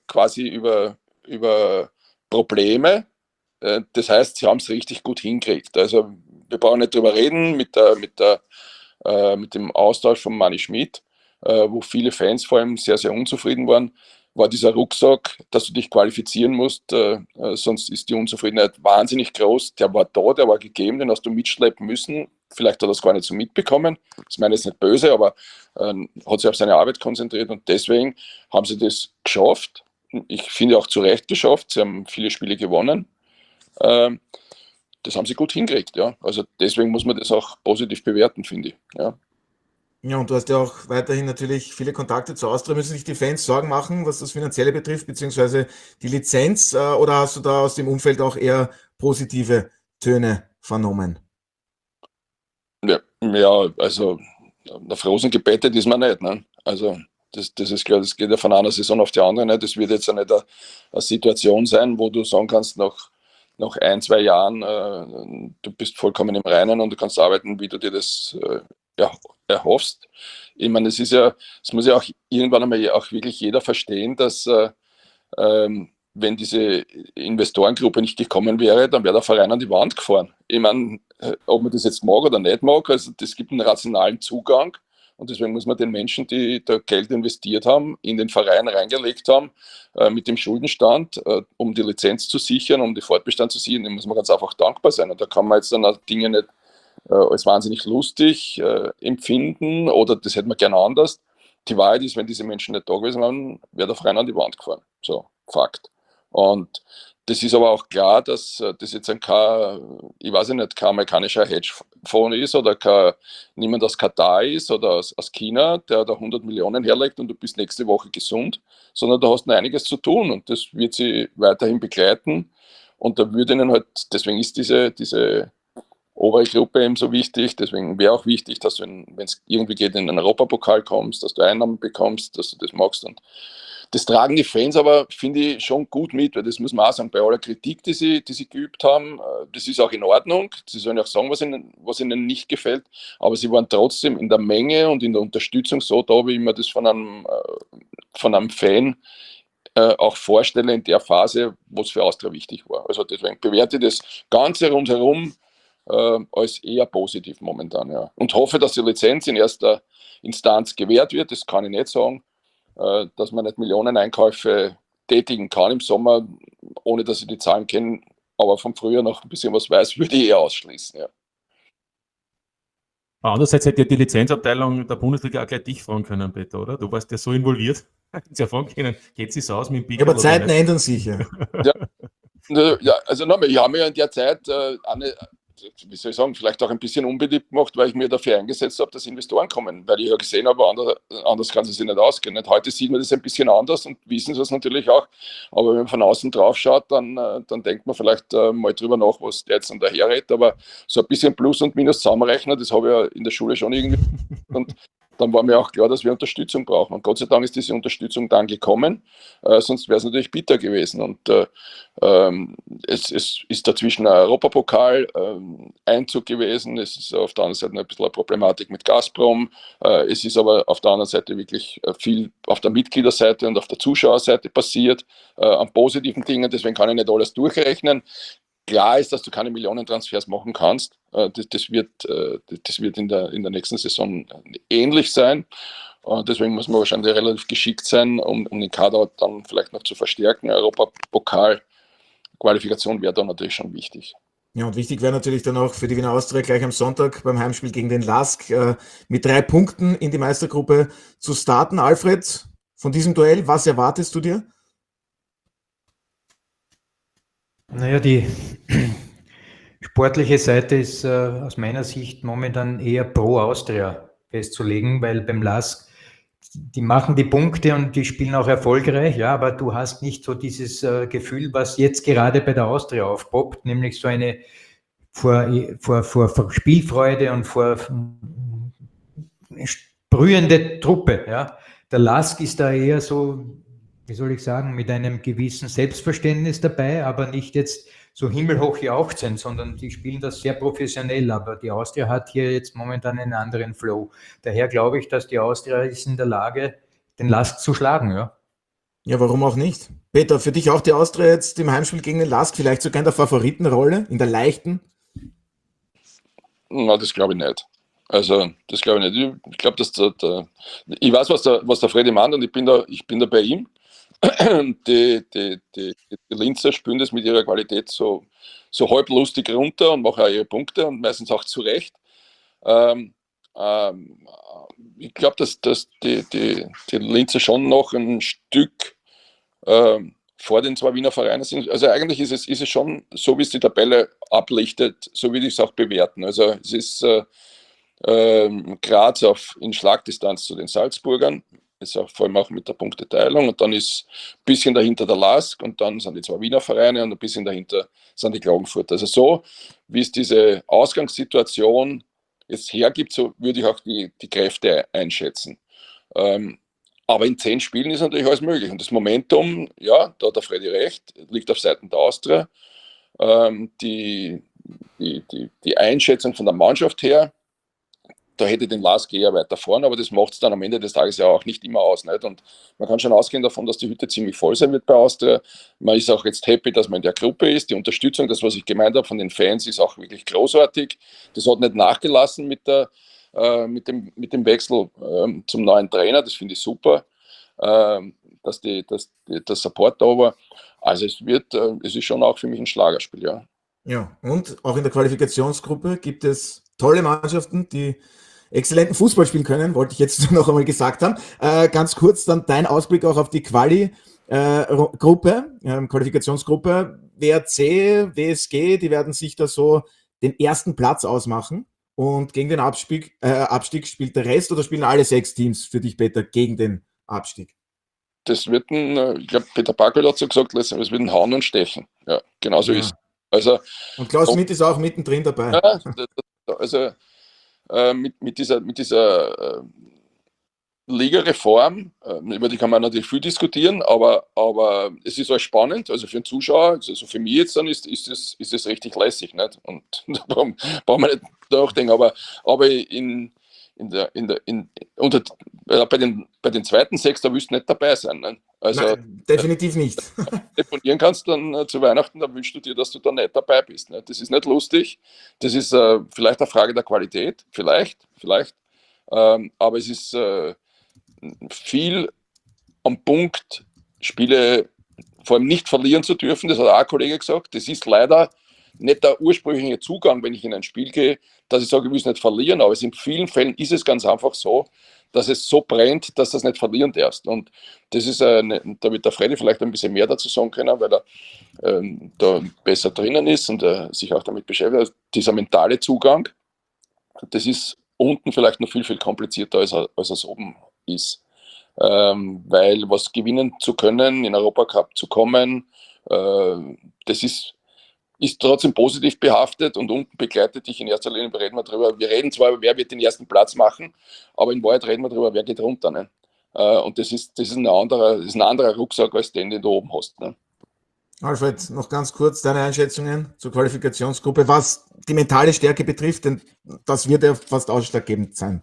Probleme. Das heißt, sie haben es richtig gut hingekriegt. Also wir brauchen nicht drüber reden mit dem Austausch von Manni Schmid, wo viele Fans vor allem sehr, sehr unzufrieden waren, war dieser Rucksack, dass du dich qualifizieren musst, sonst ist die Unzufriedenheit wahnsinnig groß. Der war da, der war gegeben, den hast du mitschleppen müssen. Vielleicht hat er es gar nicht so mitbekommen. Das meine ich jetzt nicht böse, aber hat sich auf seine Arbeit konzentriert und deswegen haben sie das geschafft. Ich finde auch zu Recht geschafft. Sie haben viele Spiele gewonnen. Das haben sie gut hingekriegt, ja. Also deswegen muss man das auch positiv bewerten, finde ich. Ja. Ja, und du hast ja auch weiterhin natürlich viele Kontakte zu Austria. Müssen sich die Fans Sorgen machen, was das Finanzielle betrifft, beziehungsweise die Lizenz? Oder hast du da aus dem Umfeld auch eher positive Töne vernommen? Ja, also auf Rosen gebettet ist man nicht. Ne? Also das ist klar, das geht ja von einer Saison auf die andere nicht. Das wird jetzt ja nicht eine Situation sein, wo du sagen kannst, nach 1-2 Jahren, du bist vollkommen im Reinen und du kannst arbeiten, wie du dir das erhoffst. Ich meine, es muss ja auch irgendwann einmal auch wirklich jeder verstehen, dass wenn diese Investorengruppe nicht gekommen wäre, dann wäre der Verein an die Wand gefahren. Ich meine, ob man das jetzt mag oder nicht mag, also das gibt einen rationalen Zugang und deswegen muss man den Menschen, die da Geld investiert haben, in den Verein reingelegt haben, mit dem Schuldenstand, um die Lizenz zu sichern, um den Fortbestand zu sichern, dem muss man ganz einfach dankbar sein. Und da kann man jetzt dann auch Dinge nicht als wahnsinnig lustig empfinden oder das hätte man gerne anders. Die Wahrheit ist, wenn diese Menschen nicht da gewesen wären, wäre der Verein an die Wand gefahren. So, Fakt. Und das ist aber auch klar, dass das jetzt kein amerikanischer Hedgefonds ist oder niemand aus Katar ist oder aus China, der da 100 Millionen herlegt und du bist nächste Woche gesund, sondern da hast du noch einiges zu tun und das wird sie weiterhin begleiten. Und da würde ihnen halt, deswegen ist diese obere Gruppe eben so wichtig, deswegen wäre auch wichtig, dass du, wenn es irgendwie geht, in den Europapokal kommst, dass du Einnahmen bekommst, dass du das magst. Und das tragen die Fans aber, finde ich, schon gut mit, weil das muss man auch sagen, bei aller Kritik, die sie geübt haben, das ist auch in Ordnung. Sie sollen auch sagen, was ihnen nicht gefällt, aber sie waren trotzdem in der Menge und in der Unterstützung so da, wie ich mir das von einem Fan auch vorstelle in der Phase, wo es für Austria wichtig war. Also deswegen bewerte ich das Ganze rundherum als eher positiv momentan. Ja. Und hoffe, dass die Lizenz in erster Instanz gewährt wird, das kann ich nicht sagen. Dass man nicht Millioneneinkäufe tätigen kann im Sommer, ohne dass ich die Zahlen kenne, aber vom Frühjahr noch ein bisschen was weiß, würde ich eher ausschließen. Ja. Andererseits hätte ja die Lizenzabteilung der Bundesliga auch gleich dich fragen können, Peter, oder? Du warst ja so involviert. Hätten sie ja fragen können, geht es aus mit dem Pickel? Aber Zeiten ändern sich ja. Ja, also nochmal, ich habe mir in der Zeit wie soll ich sagen, vielleicht auch ein bisschen unbeliebt gemacht, weil ich mir dafür eingesetzt habe, dass Investoren kommen, weil ich ja gesehen habe, anders kann es sich nicht ausgehen. Nicht? Heute sieht man das ein bisschen anders und wissen sie es natürlich auch, aber wenn man von außen drauf schaut, dann denkt man vielleicht mal drüber nach, was der jetzt daher redet, aber so ein bisschen Plus und Minus zusammenrechnen, das habe ich ja in der Schule schon irgendwie und dann war mir auch klar, dass wir Unterstützung brauchen. Und Gott sei Dank ist diese Unterstützung dann gekommen, sonst wäre es natürlich bitter gewesen. Und es ist dazwischen ein Europapokal Einzug gewesen. Es ist auf der anderen Seite ein bisschen eine Problematik mit Gazprom. Es ist aber auf der anderen Seite wirklich viel auf der Mitgliederseite und auf der Zuschauerseite passiert, an positiven Dingen. Deswegen kann ich nicht alles durchrechnen. Klar ist, dass du keine Millionentransfers machen kannst. Das wird in der nächsten Saison ähnlich sein. Deswegen muss man wahrscheinlich relativ geschickt sein, um den Kader dann vielleicht noch zu verstärken. Europapokal-Qualifikation wäre da natürlich schon wichtig. Ja, und wichtig wäre natürlich dann auch für die Wiener Austria gleich am Sonntag beim Heimspiel gegen den LASK mit 3 Punkten in die Meistergruppe zu starten. Alfred, von diesem Duell, was erwartest du dir? Naja, die sportliche Seite ist aus meiner Sicht momentan eher pro Austria festzulegen, weil beim LASK, die machen die Punkte und die spielen auch erfolgreich, ja, aber du hast nicht so dieses Gefühl, was jetzt gerade bei der Austria aufpoppt, nämlich so eine vor Spielfreude und vor sprühende Truppe, ja. Der LASK ist da eher so, wie soll ich sagen, mit einem gewissen Selbstverständnis dabei, aber nicht jetzt so himmelhoch jauchzend, sondern die spielen das sehr professionell, aber die Austria hat hier jetzt momentan einen anderen Flow. Daher glaube ich, dass die Austria ist in der Lage, den LASK zu schlagen, ja. Ja, warum auch nicht? Peter, für dich auch die Austria jetzt im Heimspiel gegen den LASK, vielleicht sogar in der Favoritenrolle, in der leichten? Na, das glaube ich nicht. Also, das glaube ich nicht. Ich glaube, dass ich weiß, was der Freddy meint und ich bin da bei ihm. Die Linzer spielen das mit ihrer Qualität so halblustig runter und machen auch ihre Punkte und meistens auch zu Recht. Ich glaube, dass die Linzer schon noch ein Stück vor den 2 Wiener Vereinen sind. Also eigentlich ist es schon so, wie es die Tabelle ablichtet, so würde ich es auch bewerten. Also es ist Graz in Schlagdistanz zu den Salzburgern. Ist auch vor allem auch mit der Punkteteilung und dann ist ein bisschen dahinter der LASK und dann sind die 2 Wiener Vereine und ein bisschen dahinter sind die Klagenfurter. Also so, wie es diese Ausgangssituation jetzt hergibt, so würde ich auch die Kräfte einschätzen. Aber in 10 Spielen ist natürlich alles möglich und das Momentum, ja, da hat der Freddy recht, liegt auf Seiten der Austria. Die Einschätzung von der Mannschaft her, da hätte den LASK eher weiter vorne, aber das macht es dann am Ende des Tages ja auch nicht immer aus. Nicht? Und man kann schon ausgehen davon, dass die Hütte ziemlich voll sein wird bei Austria. Man ist auch jetzt happy, dass man in der Gruppe ist. Die Unterstützung, das, was ich gemeint habe von den Fans, ist auch wirklich großartig. Das hat nicht nachgelassen mit dem Wechsel zum neuen Trainer. Das finde ich super, dass der Support da war. Also es ist schon auch für mich ein Schlagerspiel, ja. Ja, und auch in der Qualifikationsgruppe gibt es tolle Mannschaften, die exzellenten Fußball spielen können, wollte ich jetzt noch einmal gesagt haben. Ganz kurz dann dein Ausblick auch auf die Quali Gruppe, Qualifikationsgruppe. WRC, WSG, die werden sich da so den ersten Platz ausmachen und gegen den Abstieg spielt der Rest oder spielen alle 6 Teams für dich, Peter, gegen den Abstieg? Das wird ich glaube, Peter Packel hat so gesagt, es wird ein Hauen und Stechen. Ja, genau so ist. Also, und Klaus Schmidt ist auch mittendrin dabei. Ja, also mit dieser Ligareform, über die kann man natürlich viel diskutieren, aber es ist auch spannend, also für den Zuschauer, also für mich jetzt dann ist das richtig lässig, nicht? Und da brauchen wir nicht nachdenken, aber bei den zweiten 6, da willst du nicht dabei sein. Ne? Also, nein, definitiv nicht. Deponieren kannst dann zu Weihnachten, dann wünschst du dir, dass du da nicht dabei bist. Ne? Das ist nicht lustig. Das ist vielleicht eine Frage der Qualität, vielleicht. Aber es ist viel am Punkt, Spiele vor allem nicht verlieren zu dürfen. Das hat auch ein Kollege gesagt. Das ist leider nicht der ursprüngliche Zugang, wenn ich in ein Spiel gehe, dass ich sage, ich will es nicht verlieren. Aber in vielen Fällen ist es ganz einfach so, dass es so brennt, dass du das nicht verlieren darfst. Und das ist, da wird der Freddy vielleicht ein bisschen mehr dazu sagen können, weil er da besser drinnen ist und sich auch damit beschäftigt. Dieser mentale Zugang, das ist unten vielleicht noch viel, viel komplizierter, als es oben ist. Weil was gewinnen zu können, in Europacup zu kommen, das ist trotzdem positiv behaftet und unten begleitet dich in erster Linie, wir reden zwar über, wer wird den ersten Platz machen, aber in Wahrheit reden wir darüber, wer geht runter. Ne? Und das ist ein anderer Rucksack als den du oben hast. Ne? Alfred, noch ganz kurz deine Einschätzungen zur Qualifikationsgruppe, was die mentale Stärke betrifft, denn das wird ja fast ausschlaggebend sein.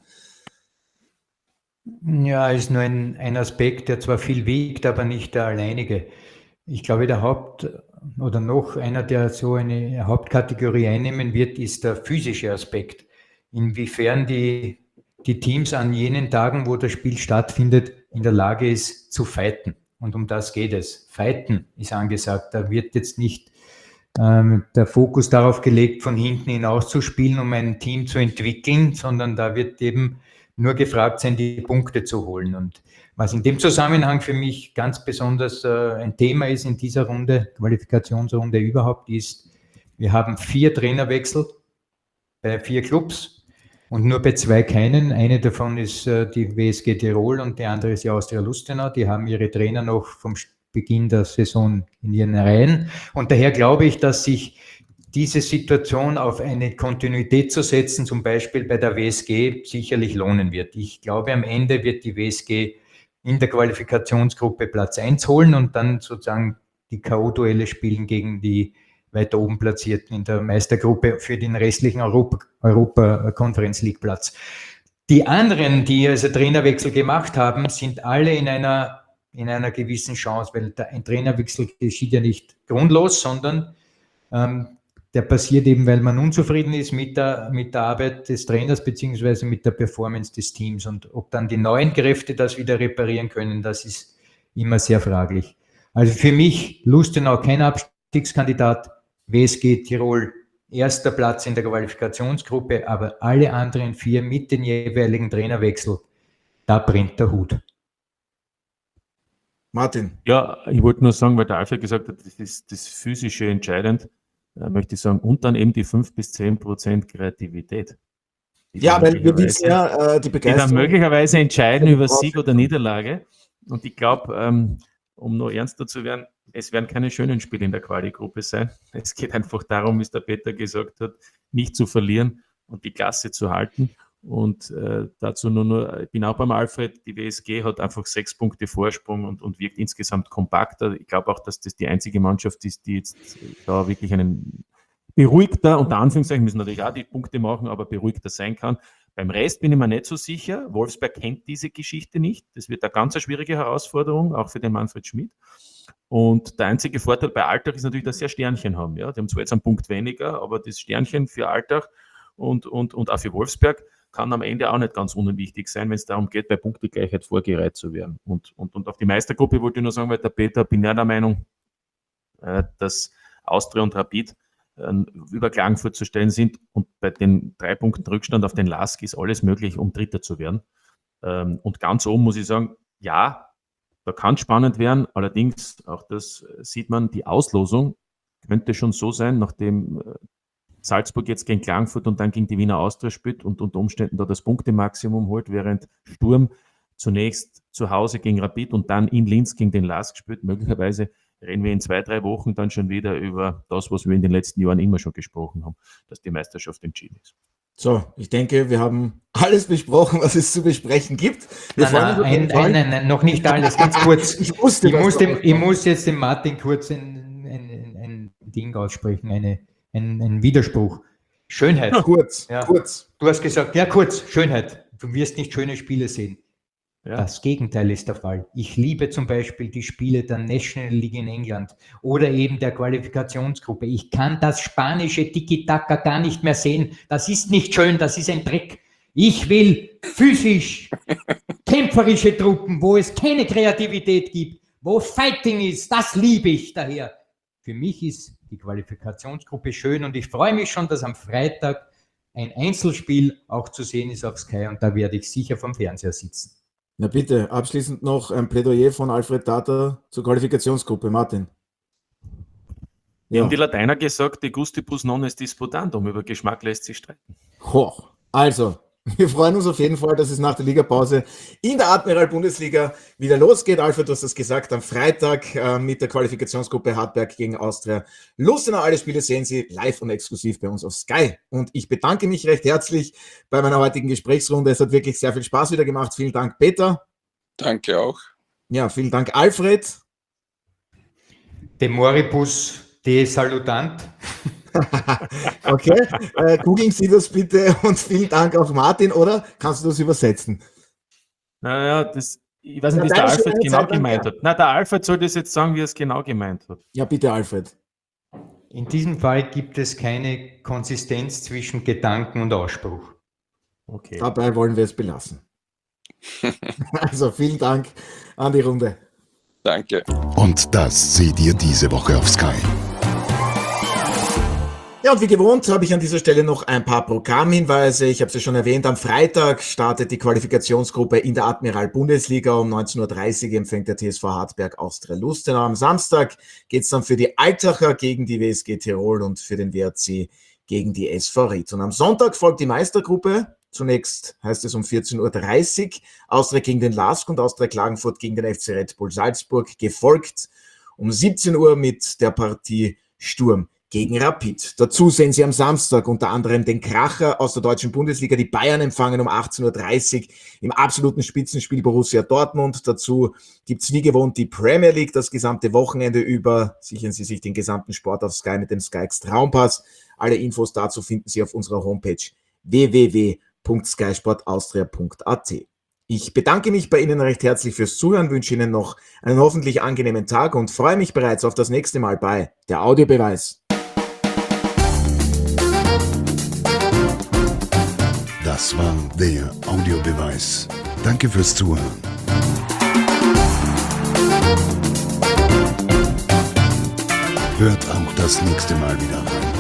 Ja, ist nur ein Aspekt, der zwar viel wiegt, aber nicht der alleinige. Ich glaube, noch einer, der so eine Hauptkategorie einnehmen wird, ist der physische Aspekt. Inwiefern die Teams an jenen Tagen, wo das Spiel stattfindet, in der Lage ist zu fighten. Und um das geht es. Fighten ist angesagt. Da wird jetzt nicht der Fokus darauf gelegt, von hinten hinaus zu spielen, um ein Team zu entwickeln, sondern da wird eben nur gefragt sein, die Punkte zu holen. Und was in dem Zusammenhang für mich ganz besonders ein Thema ist in dieser Runde, Qualifikationsrunde überhaupt, ist, wir haben 4 Trainerwechsel bei 4 Clubs und nur bei 2 keinen. Eine davon ist die WSG Tirol und die andere ist die Austria Lustenau. Die haben ihre Trainer noch vom Beginn der Saison in ihren Reihen. Und daher glaube ich, dass sich diese Situation auf eine Kontinuität zu setzen, zum Beispiel bei der WSG, sicherlich lohnen wird. Ich glaube, am Ende wird die WSG in der Qualifikationsgruppe Platz 1 holen und dann sozusagen die K.O.-Duelle spielen gegen die weiter oben Platzierten in der Meistergruppe für den restlichen Europa-Conference League Platz. Die anderen, die also Trainerwechsel gemacht haben, sind alle in einer gewissen Chance, weil ein Trainerwechsel geschieht ja nicht grundlos, sondern der passiert eben, weil man unzufrieden ist mit der Arbeit des Trainers beziehungsweise mit der Performance des Teams. Und ob dann die neuen Kräfte das wieder reparieren können, das ist immer sehr fraglich. Also für mich Lustenau kein Abstiegskandidat, WSG Tirol erster Platz in der Qualifikationsgruppe, aber alle anderen 4 mit den jeweiligen Trainerwechsel, da brennt der Hut. Martin. Ja, ich wollte nur sagen, weil der Alfred gesagt hat, das ist das Physische entscheidend, möchte ich sagen, und dann eben die 5-10% Kreativität. Ja, weil wir wissen ja, die Begeisterung. Die dann möglicherweise entscheiden über Sieg oder Niederlage. Und ich glaube, um noch ernster zu werden, es werden keine schönen Spiele in der Quali-Gruppe sein. Es geht einfach darum, wie es der Peter gesagt hat, nicht zu verlieren und die Klasse zu halten. Und dazu nur, ich bin auch beim Alfred, die WSG hat einfach 6 Punkte Vorsprung und wirkt insgesamt kompakter. Ich glaube auch, dass das die einzige Mannschaft ist, die jetzt da wirklich einen beruhigter, unter Anführungszeichen, müssen natürlich auch die Punkte machen, aber beruhigter sein kann. Beim Rest bin ich mir nicht so sicher. Wolfsberg kennt diese Geschichte nicht. Das wird eine ganz schwierige Herausforderung, auch für den Manfred Schmidt. Und der einzige Vorteil bei Altach ist natürlich, dass sie ein Sternchen haben. Ja? Die haben zwar jetzt einen Punkt weniger, aber das Sternchen für Altach und auch für Wolfsberg kann am Ende auch nicht ganz unwichtig sein, wenn es darum geht, bei Punktegleichheit vorgereiht zu werden. Und auf die Meistergruppe wollte ich nur sagen, weil der Peter, bin ja der Meinung, dass Austria und Rapid über Klagenfurt zu stellen sind und bei den 3 Punkten Rückstand auf den LASK ist alles möglich, um Dritter zu werden. Und ganz oben muss ich sagen, ja, Da kann es spannend werden, allerdings, auch das sieht man, die Auslosung könnte schon so sein, nachdem Salzburg jetzt gegen Klagenfurt und dann gegen die Wiener Austria spielt und unter Umständen da das Punktemaximum holt, während Sturm zunächst zu Hause gegen Rapid und dann in Linz gegen den LASK spielt. Möglicherweise reden wir in 2-3 Wochen dann schon wieder über das, was wir in den letzten Jahren immer schon gesprochen haben, dass die Meisterschaft entschieden ist. So, ich denke, wir haben alles besprochen, was es zu besprechen gibt. Nein, noch nicht alles, ganz kurz. Ich muss jetzt dem Martin kurz ein Ding aussprechen, ein Widerspruch. Schönheit. Kurz. Du hast gesagt, ja kurz, Schönheit. Du wirst nicht schöne Spiele sehen. Ja. Das Gegenteil ist der Fall. Ich liebe zum Beispiel die Spiele der National League in England oder eben der Qualifikationsgruppe. Ich kann das spanische Tiki-Taka gar nicht mehr sehen. Das ist nicht schön, das ist ein Dreck. Ich will physisch kämpferische Truppen, wo es keine Kreativität gibt, wo Fighting ist. Das liebe ich daher. Für mich ist die Qualifikationsgruppe schön und ich freue mich schon, dass am Freitag ein Einzelspiel auch zu sehen ist auf Sky und da werde ich sicher vom Fernseher sitzen. Na bitte, abschließend noch ein Plädoyer von Alfred Tata zur Qualifikationsgruppe. Martin. Ja. Haben die Lateiner gesagt, de gustibus non est disputandum, über Geschmack lässt sich streiten. Hoch. Also, wir freuen uns auf jeden Fall, dass es nach der Ligapause in der Admiral-Bundesliga wieder losgeht. Alfred, du hast es gesagt, am Freitag mit der Qualifikationsgruppe Hartberg gegen Austria Lustenau. Alle Spiele sehen Sie live und exklusiv bei uns auf Sky. Und ich bedanke mich recht herzlich bei meiner heutigen Gesprächsrunde. Es hat wirklich sehr viel Spaß wieder gemacht. Vielen Dank, Peter. Danke auch. Ja, vielen Dank, Alfred. De moribus de salutant. Okay, googeln Sie das bitte und vielen Dank auch Martin, oder? Kannst du das übersetzen? Naja, ich weiß nicht, wie es der Alfred genau gemeint hat. Na, der Alfred soll das jetzt sagen, wie er es genau gemeint hat. Ja, bitte, Alfred. In diesem Fall gibt es keine Konsistenz zwischen Gedanken und Ausspruch. Okay. Dabei wollen wir es belassen. Also, vielen Dank an die Runde. Danke. Und das seht ihr diese Woche auf Sky. Ja, und wie gewohnt habe ich an dieser Stelle noch ein paar Programmhinweise. Ich habe es ja schon erwähnt, am Freitag startet die Qualifikationsgruppe in der Admiral-Bundesliga. Um 19.30 Uhr empfängt der TSV Hartberg Austria Lustenau. Am Samstag geht es dann für die Altacher gegen die WSG Tirol und für den WRC gegen die SV Ried. Und am Sonntag folgt die Meistergruppe. Zunächst heißt es um 14.30 Uhr Austria gegen den LASK und Austria Klagenfurt gegen den FC Red Bull Salzburg, gefolgt um 17 Uhr mit der Partie Sturm gegen Rapid. Dazu sehen Sie am Samstag unter anderem den Kracher aus der deutschen Bundesliga. Die Bayern empfangen um 18.30 Uhr im absoluten Spitzenspiel Borussia Dortmund. Dazu gibt es wie gewohnt die Premier League das gesamte Wochenende über. Sichern Sie sich den gesamten Sport auf Sky mit dem SkyX Traumpass. Alle Infos dazu finden Sie auf unserer Homepage www.skysportaustria.at. Ich bedanke mich bei Ihnen recht herzlich fürs Zuhören, wünsche Ihnen noch einen hoffentlich angenehmen Tag und freue mich bereits auf das nächste Mal bei der Audiobeweis. Das war der Audiobeweis. Danke fürs Zuhören. Hört auch das nächste Mal wieder rein.